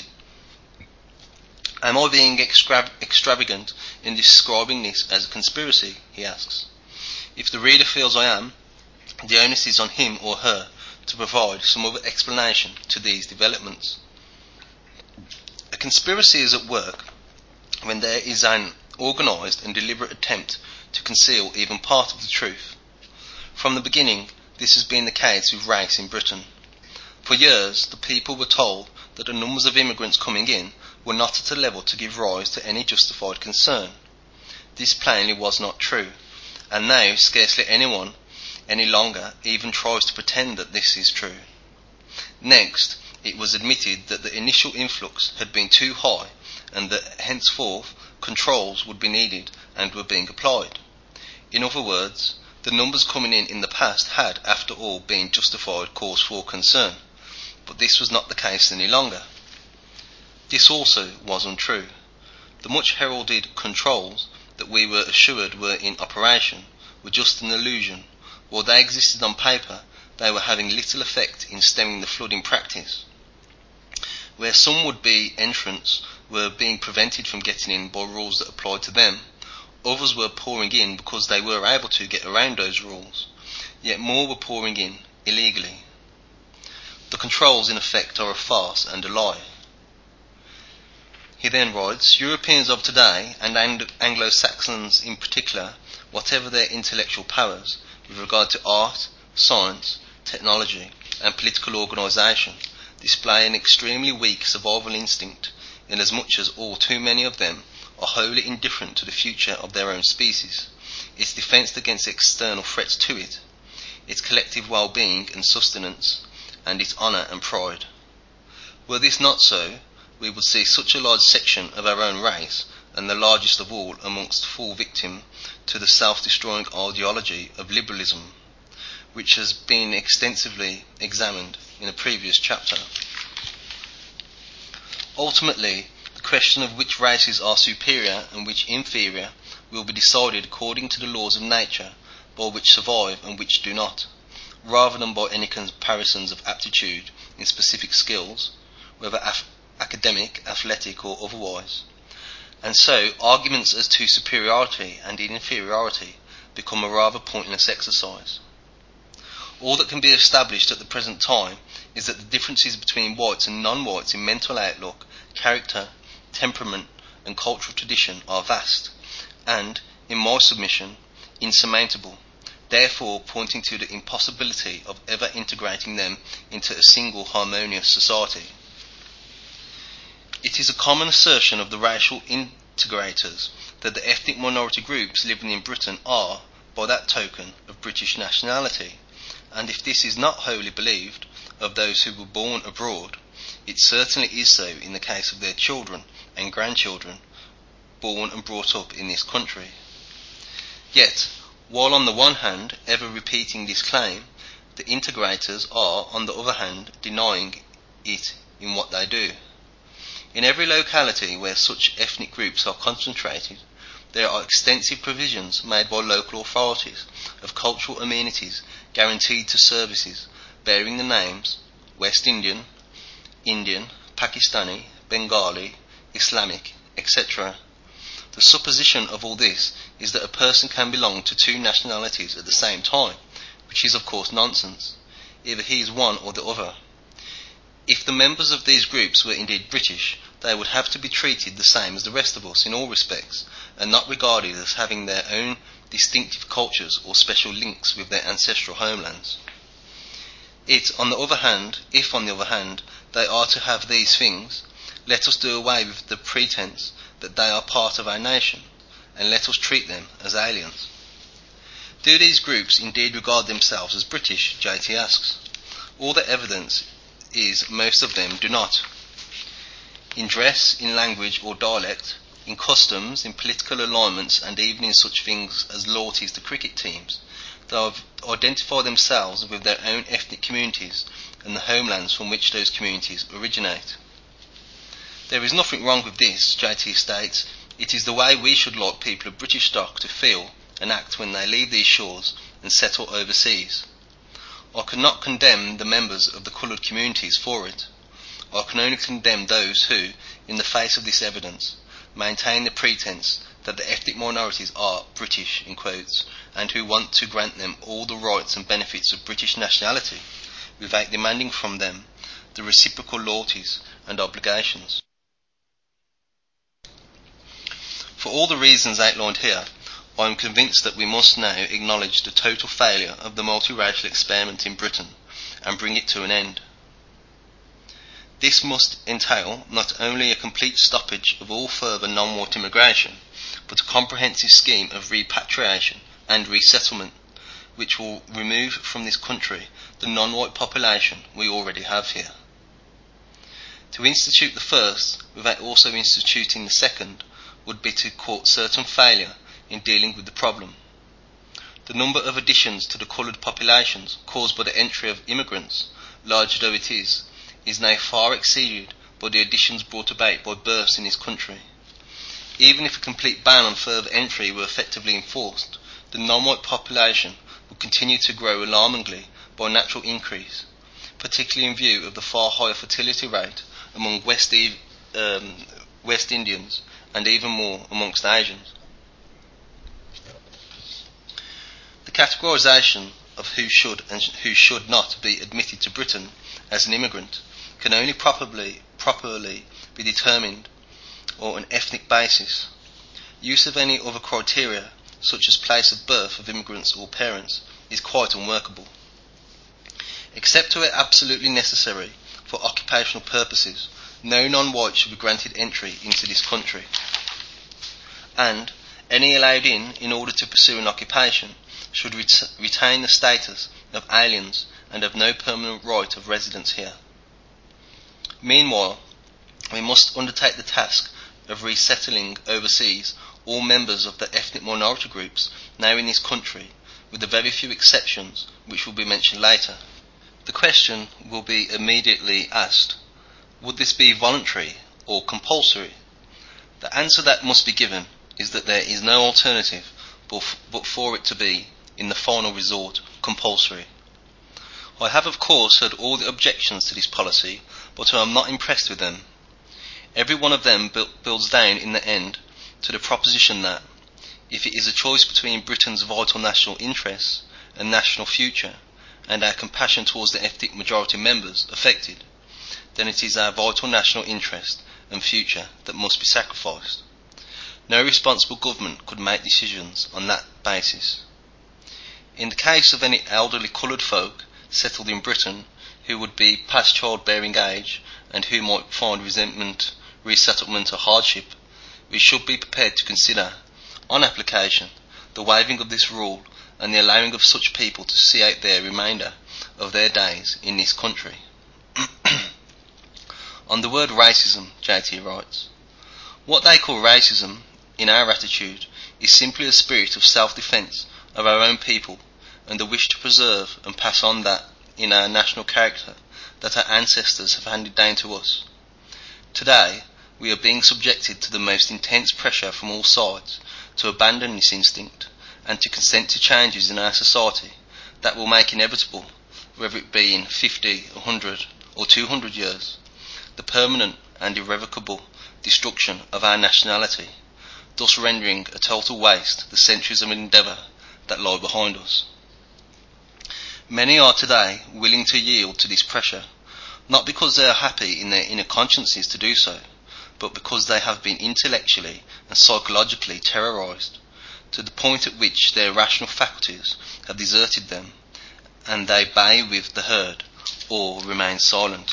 Am I being extra- extravagant in describing this as a conspiracy, he asks. If the reader feels I am, the onus is on him or her to provide some other explanation to these developments. A conspiracy is at work when there is an organised and deliberate attempt to conceal even part of the truth. From the beginning, this has been the case with race in Britain. For years, the people were told that the numbers of immigrants coming in were not at a level to give rise to any justified concern. This plainly was not true, and now scarcely anyone any longer even tries to pretend that this is true. Next, it was admitted that the initial influx had been too high, and that henceforth controls would be needed and were being applied. In other words, the numbers coming in in the past had, after all, been justified cause for concern, but this was not the case any longer. This also was untrue. The much heralded controls that we were assured were in operation were just an illusion. While they existed on paper, they were having little effect in stemming the flood in practice. Where some would-be entrants were being prevented from getting in by rules that applied to them, others were pouring in because they were able to get around those rules, yet more were pouring in illegally. The controls in effect are a farce and a lie. He then writes, Europeans of today, and Ang- Anglo-Saxons in particular, whatever their intellectual powers, with regard to art, science, technology, and political organisation, display an extremely weak survival instinct, inasmuch as all too many of them are wholly indifferent to the future of their own species, its defence against external threats to it, its collective well-being and sustenance, and its honour and pride. Were this not so, we would see such a large section of our own race, and the largest of all amongst, fall victim to the self-destroying ideology of liberalism, which has been extensively examined in a previous chapter. Ultimately, the question of which races are superior and which inferior will be decided according to the laws of nature, by which survive and which do not, rather than by any comparisons of aptitude in specific skills, whether af- academic, athletic or otherwise. And so, arguments as to superiority and inferiority become a rather pointless exercise. All that can be established at the present time is that the differences between whites and non-whites in mental outlook, character, temperament and cultural tradition are vast, and, in my submission, insurmountable, therefore pointing to the impossibility of ever integrating them into a single harmonious society. It is a common assertion of the racial integrators that the ethnic minority groups living in Britain are, by that token, of British nationality, and if this is not wholly believed of those who were born abroad, it certainly is so in the case of their children and grandchildren born and brought up in this country. Yet, while on the one hand ever repeating this claim, The integrators are, on the other hand, denying it in what they do. In every locality where such ethnic groups are concentrated, there are extensive provisions made by local authorities of cultural amenities guaranteed to services bearing the names West Indian, Indian, Pakistani, Bengali, Islamic, et cetera. The supposition of all this is that a person can belong to two nationalities at the same time, which is of course nonsense. Either he is one or the other. If the members of these groups were indeed British, they would have to be treated the same as the rest of us in all respects, and not regarded as having their own distinctive cultures or special links with their ancestral homelands. It, on the other hand, if on the other hand they are to have these things, let us do away with the pretense that they are part of our nation, and let us treat them as aliens. Do these groups indeed regard themselves as British? J T asks. All the evidence is most of them do not. In dress, in language or dialect, in customs, in political alignments, and even in such things as loyalties to cricket teams, they have identified themselves with their own ethnic communities and the homelands from which those communities originate. There is nothing wrong with this, J T states. It is the way we should like people of British stock to feel and act when they leave these shores and settle overseas. I cannot condemn the members of the coloured communities for it. I can only condemn those who, in the face of this evidence, maintain the pretense that the ethnic minorities are British, in quotes, and who want to grant them all the rights and benefits of British nationality, without demanding from them the reciprocal loyalties and obligations. For all the reasons outlined here, I am convinced that we must now acknowledge the total failure of the multiracial experiment in Britain and bring it to an end. This must entail not only a complete stoppage of all further non-white immigration, but a comprehensive scheme of repatriation and resettlement, which will remove from this country the non-white population we already have here. To institute the first, without also instituting the second, would be to court certain failure in dealing with the problem. The number of additions to the coloured populations caused by the entry of immigrants, large though it is, is now far exceeded by the additions brought about by births in this country. Even if a complete ban on further entry were effectively enforced, the non-white population would continue to grow alarmingly by natural increase, particularly in view of the far higher fertility rate among West, Eve, um, West Indians and even more amongst Asians. The categorisation of who should and who should not be admitted to Britain as an immigrant can only properly, properly be determined on an ethnic basis. Use of any other criteria, such as place of birth of immigrants or parents, is quite unworkable. Except where absolutely necessary for occupational purposes, no non-white should be granted entry into this country, and any allowed in in order to pursue an occupation should ret- retain the status of aliens and have no permanent right of residence here. Meanwhile, we must undertake the task of resettling overseas all members of the ethnic minority groups now in this country, with the very few exceptions which will be mentioned later. The question will be immediately asked, would this be voluntary or compulsory? The answer that must be given is that there is no alternative but, but for it to be, in the final resort, compulsory. I have of course heard all the objections to this policy, but I am not impressed with them. Every one of them builds down in the end to the proposition that, if it is a choice between Britain's vital national interests and national future, and our compassion towards the ethnic majority members affected, then it is our vital national interest and future that must be sacrificed. No responsible government could make decisions on that basis. In the case of any elderly coloured folk settled in Britain who would be past childbearing age and who might find resentment, resettlement a hardship, we should be prepared to consider, on application, the waiving of this rule and the allowing of such people to see out their remainder of their days in this country. On the word racism, J T writes, what they call racism, in our attitude, is simply a spirit of self-defence of our own people and the wish to preserve and pass on that in our national character that our ancestors have handed down to us. Today, we are being subjected to the most intense pressure from all sides to abandon this instinct and to consent to changes in our society that will make inevitable, whether it be in fifty, a hundred, or two hundred years, the permanent and irrevocable destruction of our nationality, thus rendering a total waste the centuries of endeavour that lie behind us. Many are today willing to yield to this pressure, not because they are happy in their inner consciences to do so, but because they have been intellectually and psychologically terrorised, to the point at which their rational faculties have deserted them, and they bay with the herd, or remain silent.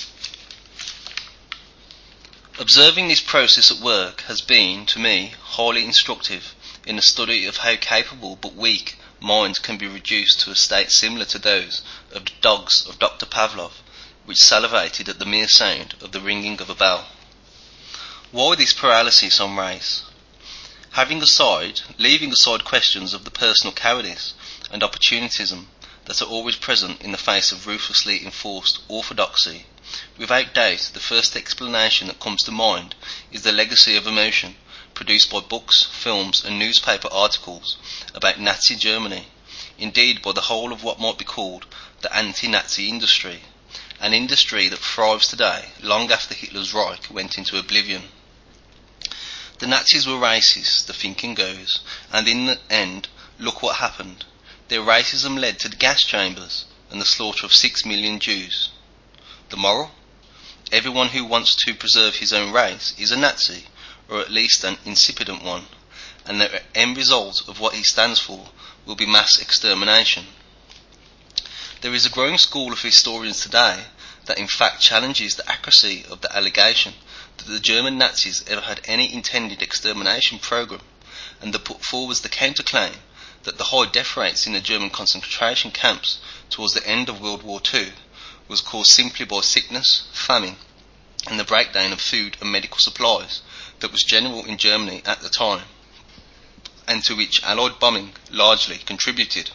Observing this process at work has been, to me, highly instructive in the study of how capable but weak minds can be reduced to a state similar to those of the dogs of Doctor Pavlov, which salivated at the mere sound of the ringing of a bell. Why this paralysis on race? Having aside, leaving aside questions of the personal cowardice and opportunism that are always present in the face of ruthlessly enforced orthodoxy, without doubt the first explanation that comes to mind is the legacy of emotion produced by books, films and newspaper articles about Nazi Germany, indeed by the whole of what might be called the anti-Nazi industry, an industry that thrives today long after Hitler's Reich went into oblivion. The Nazis were racist, the thinking goes, and in the end, look what happened. Their racism led to the gas chambers and the slaughter of six million Jews. The moral? Everyone who wants to preserve his own race is a Nazi, or at least an incipient one, and the end result of what he stands for will be mass extermination. There is a growing school of historians today that in fact challenges the accuracy of the allegation that the German Nazis ever had any intended extermination program, and that put forward the counterclaim that the high death rates in the German concentration camps towards the end of World War Two was caused simply by sickness, famine, and the breakdown of food and medical supplies that was general in Germany at the time, and to which Allied bombing largely contributed.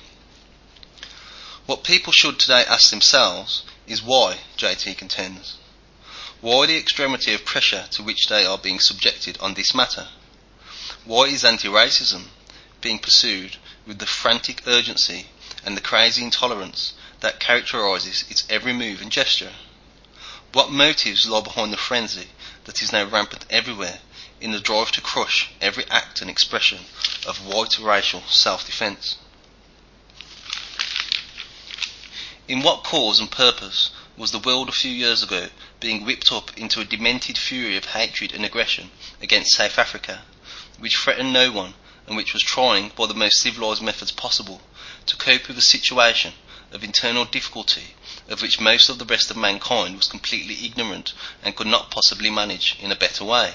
What people should today ask themselves is why, J T contends. Why the extremity of pressure to which they are being subjected on this matter? Why is anti-racism being pursued with the frantic urgency and the crazy intolerance that characterises its every move and gesture? What motives lie behind the frenzy that is now rampant everywhere in the drive to crush every act and expression of white racial self-defence? In what cause and purpose was the world a few years ago being whipped up into a demented fury of hatred and aggression against South Africa, which threatened no one and which was trying by the most civilised methods possible to cope with a situation of internal difficulty of which most of the rest of mankind was completely ignorant and could not possibly manage in a better way?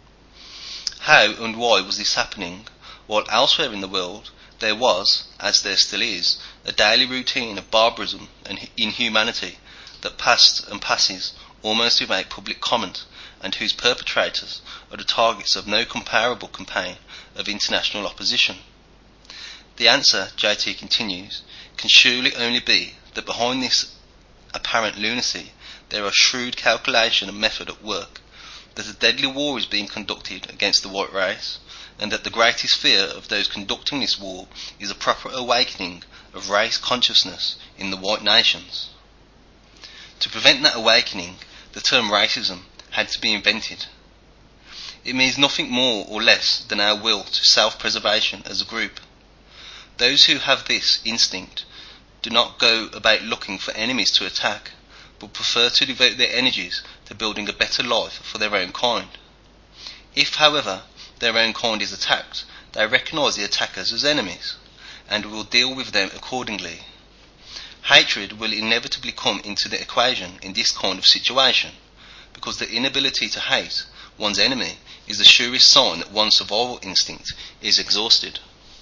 How and why was this happening, while elsewhere in the world there was, as there still is, a daily routine of barbarism and inhumanity that passed and passes almost without public comment, and whose perpetrators are the targets of no comparable campaign of international opposition? The answer, J T continues, can surely only be that behind this apparent lunacy there are shrewd calculation and method at work, that a deadly war is being conducted against the white race, and that the greatest fear of those conducting this war is a proper awakening of race consciousness in the white nations. To prevent that awakening, the term racism had to be invented. It means nothing more or less than our will to self-preservation as a group. Those who have this instinct do not go about looking for enemies to attack, but prefer to devote their energies to building a better life for their own kind. If, however, their own kind is attacked, they recognise the attackers as enemies, and will deal with them accordingly. Hatred will inevitably come into the equation in this kind of situation, because the inability to hate one's enemy is the surest sign that one's survival instinct is exhausted.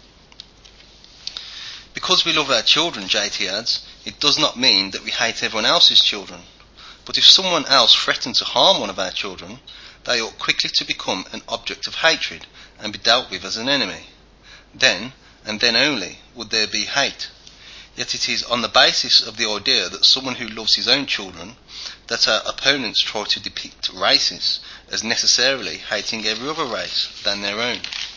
Because we love our children, J T adds, it does not mean that we hate everyone else's children. But if someone else threatens to harm one of our children, they ought quickly to become an object of hatred and be dealt with as an enemy. Then, and then only, would there be hate. Yet it is on the basis of the idea that someone who loves his own children that our opponents try to depict races as necessarily hating every other race than their own.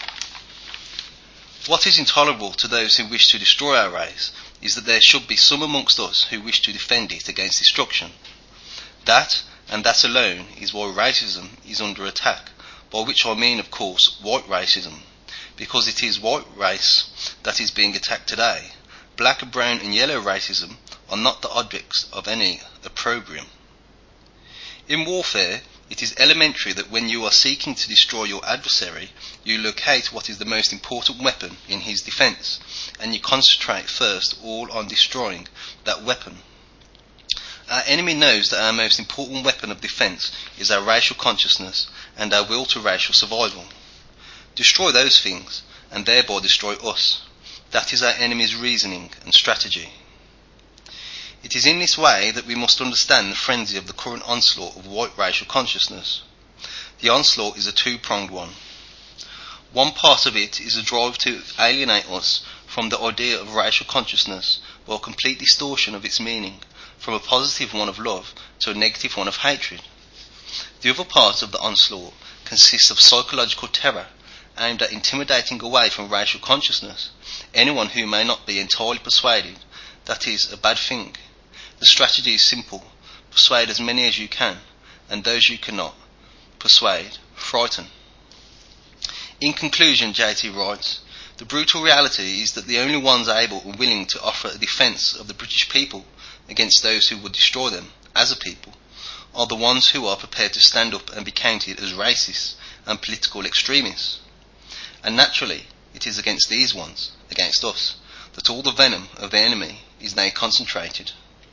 What is intolerable to those who wish to destroy our race is that there should be some amongst us who wish to defend it against destruction. That, and that alone, is why racism is under attack, by which I mean, of course, white racism, because it is white race that is being attacked today. Black, brown and yellow racism are not the objects of any opprobrium. In warfare, it is elementary that when you are seeking to destroy your adversary, you locate what is the most important weapon in his defence, and you concentrate first all on destroying that weapon. Our enemy knows that our most important weapon of defence is our racial consciousness and our will to racial survival. Destroy those things, and thereby destroy us. That is our enemy's reasoning and strategy. It is in this way that we must understand the frenzy of the current onslaught of white racial consciousness. The onslaught is a two-pronged one. One part of it is a drive to alienate us from the idea of racial consciousness by a complete distortion of its meaning, from a positive one of love to a negative one of hatred. The other part of the onslaught consists of psychological terror aimed at intimidating away from racial consciousness anyone who may not be entirely persuaded that is a bad thing. The strategy is simple: persuade as many as you can, and those you cannot, persuade, frighten. In conclusion, J T writes, the brutal reality is that the only ones able and willing to offer a defence of the British people against those who would destroy them as a people are the ones who are prepared to stand up and be counted as racists and political extremists. And naturally, it is against these ones, against us, that all the venom of the enemy is now concentrated.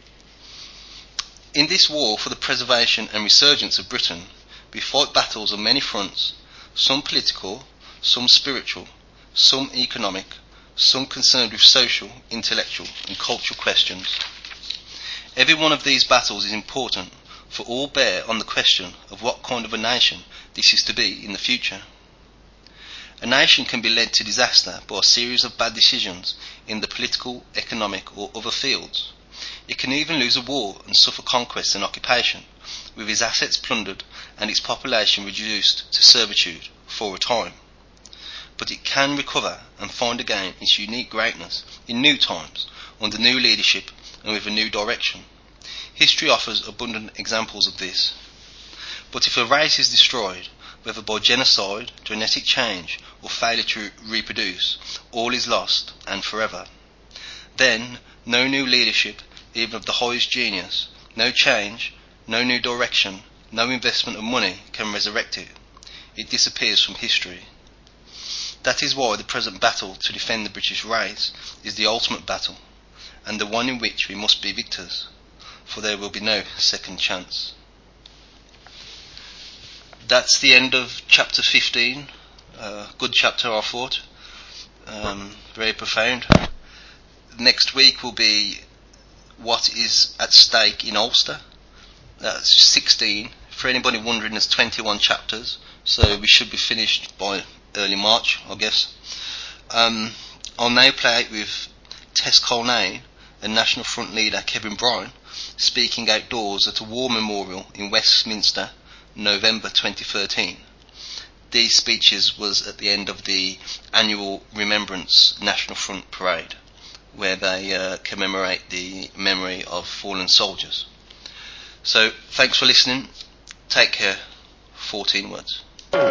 In this war for the preservation and resurgence of Britain, we fight battles on many fronts, some political, some spiritual, some economic, some concerned with social, intellectual and cultural questions. Every one of these battles is important, for all bear on the question of what kind of a nation this is to be in the future. A nation can be led to disaster by a series of bad decisions in the political, economic or other fields. It can even lose a war and suffer conquest and occupation, with its assets plundered and its population reduced to servitude for a time. But it can recover and find again its unique greatness in new times, under new leadership and with a new direction. History offers abundant examples of this. But if a race is destroyed, whether by genocide, genetic change, or failure to reproduce, all is lost and forever. Then, no new leadership, even of the highest genius, no change, no new direction, no investment of money can resurrect it. It disappears from history. That is why the present battle to defend the British race is the ultimate battle, and the one in which we must be victors, for there will be no second chance. That's the end of chapter fifteen. Uh, good chapter, I thought. Um, very profound. Next week will be what is at stake in Ulster. That's sixteen. For anybody wondering, there's twenty-one chapters, so we should be finished by early March, I guess. Um, I'll now play it with Tess Colnane and National Front leader Kevin Bryan speaking outdoors at a war memorial in Westminster, November twenty thirteen. These speeches was at the end of the annual Remembrance National Front Parade, where they uh, commemorate the memory of fallen soldiers. So, thanks for listening. Take care. fourteen words.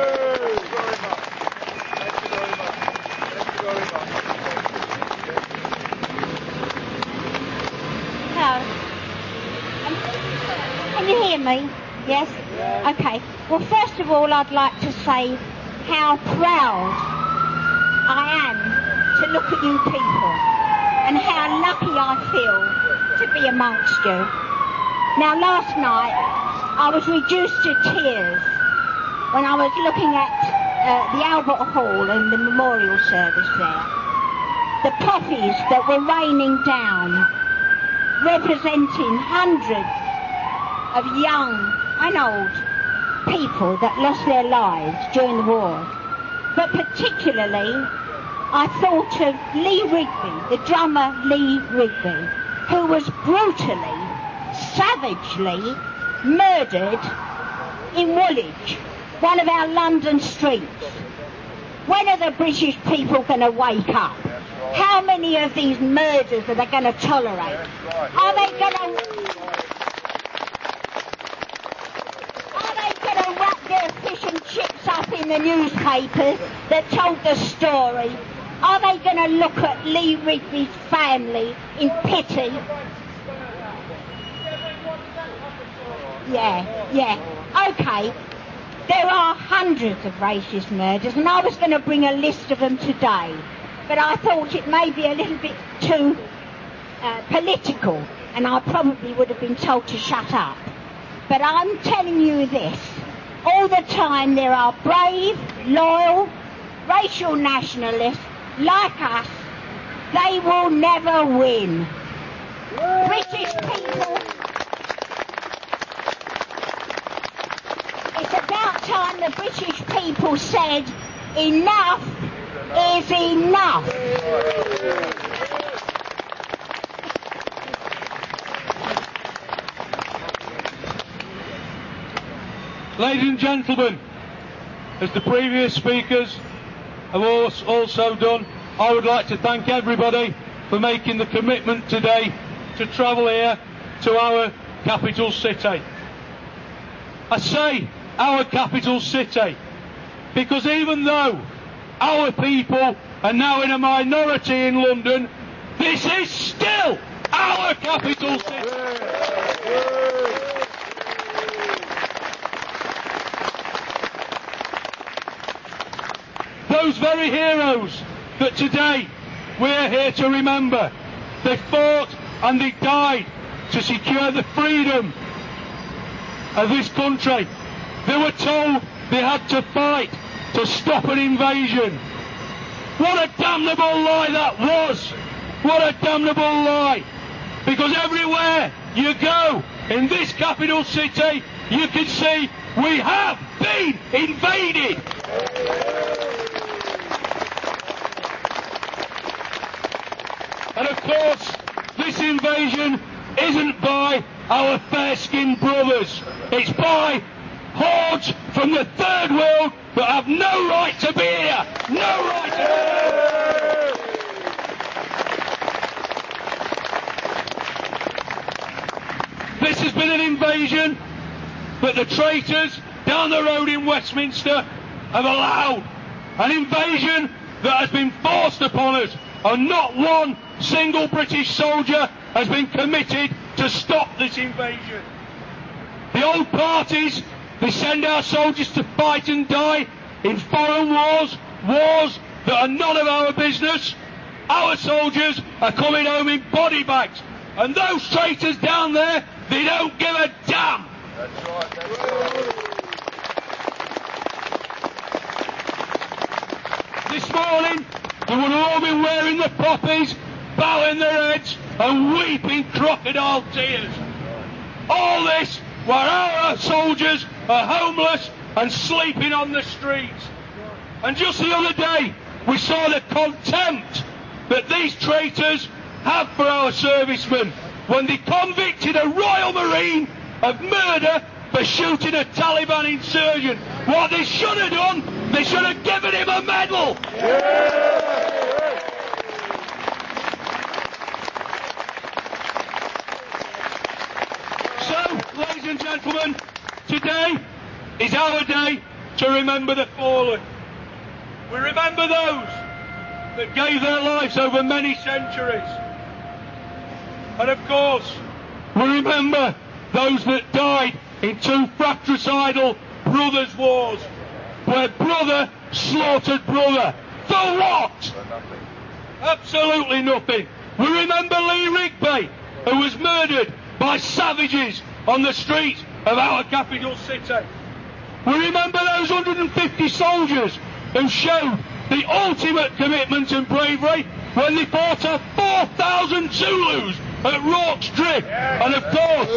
Hello. Um, can you hear me? Yes? Okay. Well, first of all, I'd like to say how proud I am to look at you people and how lucky I feel to be amongst you. Now, last night, I was reduced to tears when I was looking at uh, the Albert Hall and the memorial service there. The poppies that were raining down, representing hundreds of young and old people that lost their lives during the war, but particularly I thought of Lee Rigby, the drummer Lee Rigby, who was brutally, savagely murdered in Woolwich, one of our London streets. When are the British people going to wake up? How many of these murders are they going to tolerate? Are they going to... Are they going to wrap their fish and chips up in the newspapers that told the story? Are they going to look at Lee Rigby's family in pity? Yeah, yeah, okay. There are hundreds of racist murders, and I was going to bring a list of them today, but I thought it may be a little bit too uh, political, and I probably would have been told to shut up. But I'm telling you this, all the time there are brave, loyal, racial nationalists like us. They will never win. British people... It's about time the British people said, enough is enough. Ladies and gentlemen, as the previous speakers have also done, I would like to thank everybody for making the commitment today to travel here to our capital city. I say our capital city because even though our people are now in a minority in London, this is still our capital city. Those very heroes that today we're here to remember, they fought and they died to secure the freedom of this country. They were told they had to fight to stop an invasion. What a damnable lie that was! What a damnable lie! Because everywhere you go in this capital city, you can see we have been invaded. And of course, this invasion isn't by our fair-skinned brothers. It's by hordes from the third world that have no right to be here. No right to be here. This has been an invasion that the traitors down the road in Westminster have allowed. An invasion that has been forced upon us, and not one single British soldier has been committed to stop this invasion. The old parties, they send our soldiers to fight and die in foreign wars, wars that are none of our business. Our soldiers are coming home in body bags, and those traitors down there, they don't give a damn. That's right, that's right. This morning, they would have all been wearing the poppies, bowing their heads and weeping crocodile tears. All this while our soldiers are homeless and sleeping on the streets. And just the other day, we saw the contempt that these traitors have for our servicemen when they convicted a Royal Marine of murder for shooting a Taliban insurgent. What they should have done, they should have given him a medal. So, ladies and gentlemen, today is our day to remember the fallen. We remember those that gave their lives over many centuries. And of course, we remember those that died in two fratricidal brothers' wars, where brother slaughtered brother. For what? For nothing. Absolutely nothing. We remember Lee Rigby, who was murdered by savages on the streets of our capital city. We remember those one hundred fifty soldiers who showed the ultimate commitment and bravery when they fought off four thousand Zulus at Rorke's Drift. Yeah, and of course,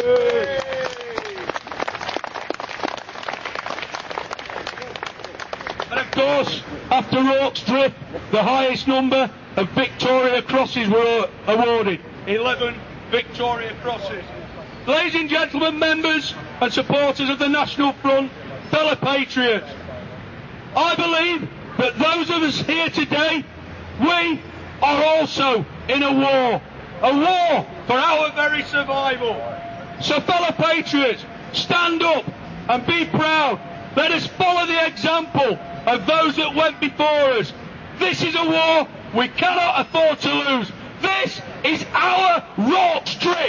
and of course, after Rorke's trip, the highest number of Victoria Crosses were awarded. eleven Victoria Crosses. Ladies and gentlemen, members and supporters of the National Front, fellow patriots, I believe that those of us here today, we are also in a war. A war for our very survival. So fellow patriots, stand up and be proud. Let us follow the example of those that went before us. This is a war we cannot afford to lose. This is our Rorke's trip.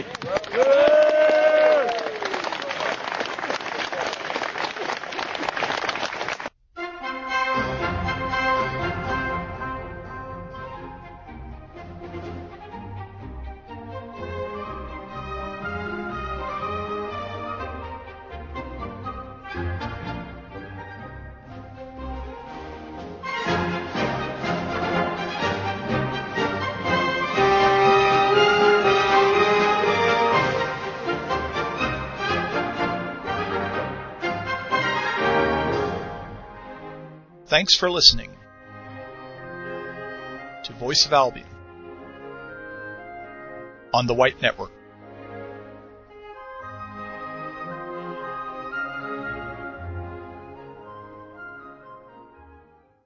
Thanks for listening to Voice of Albion on the White Network.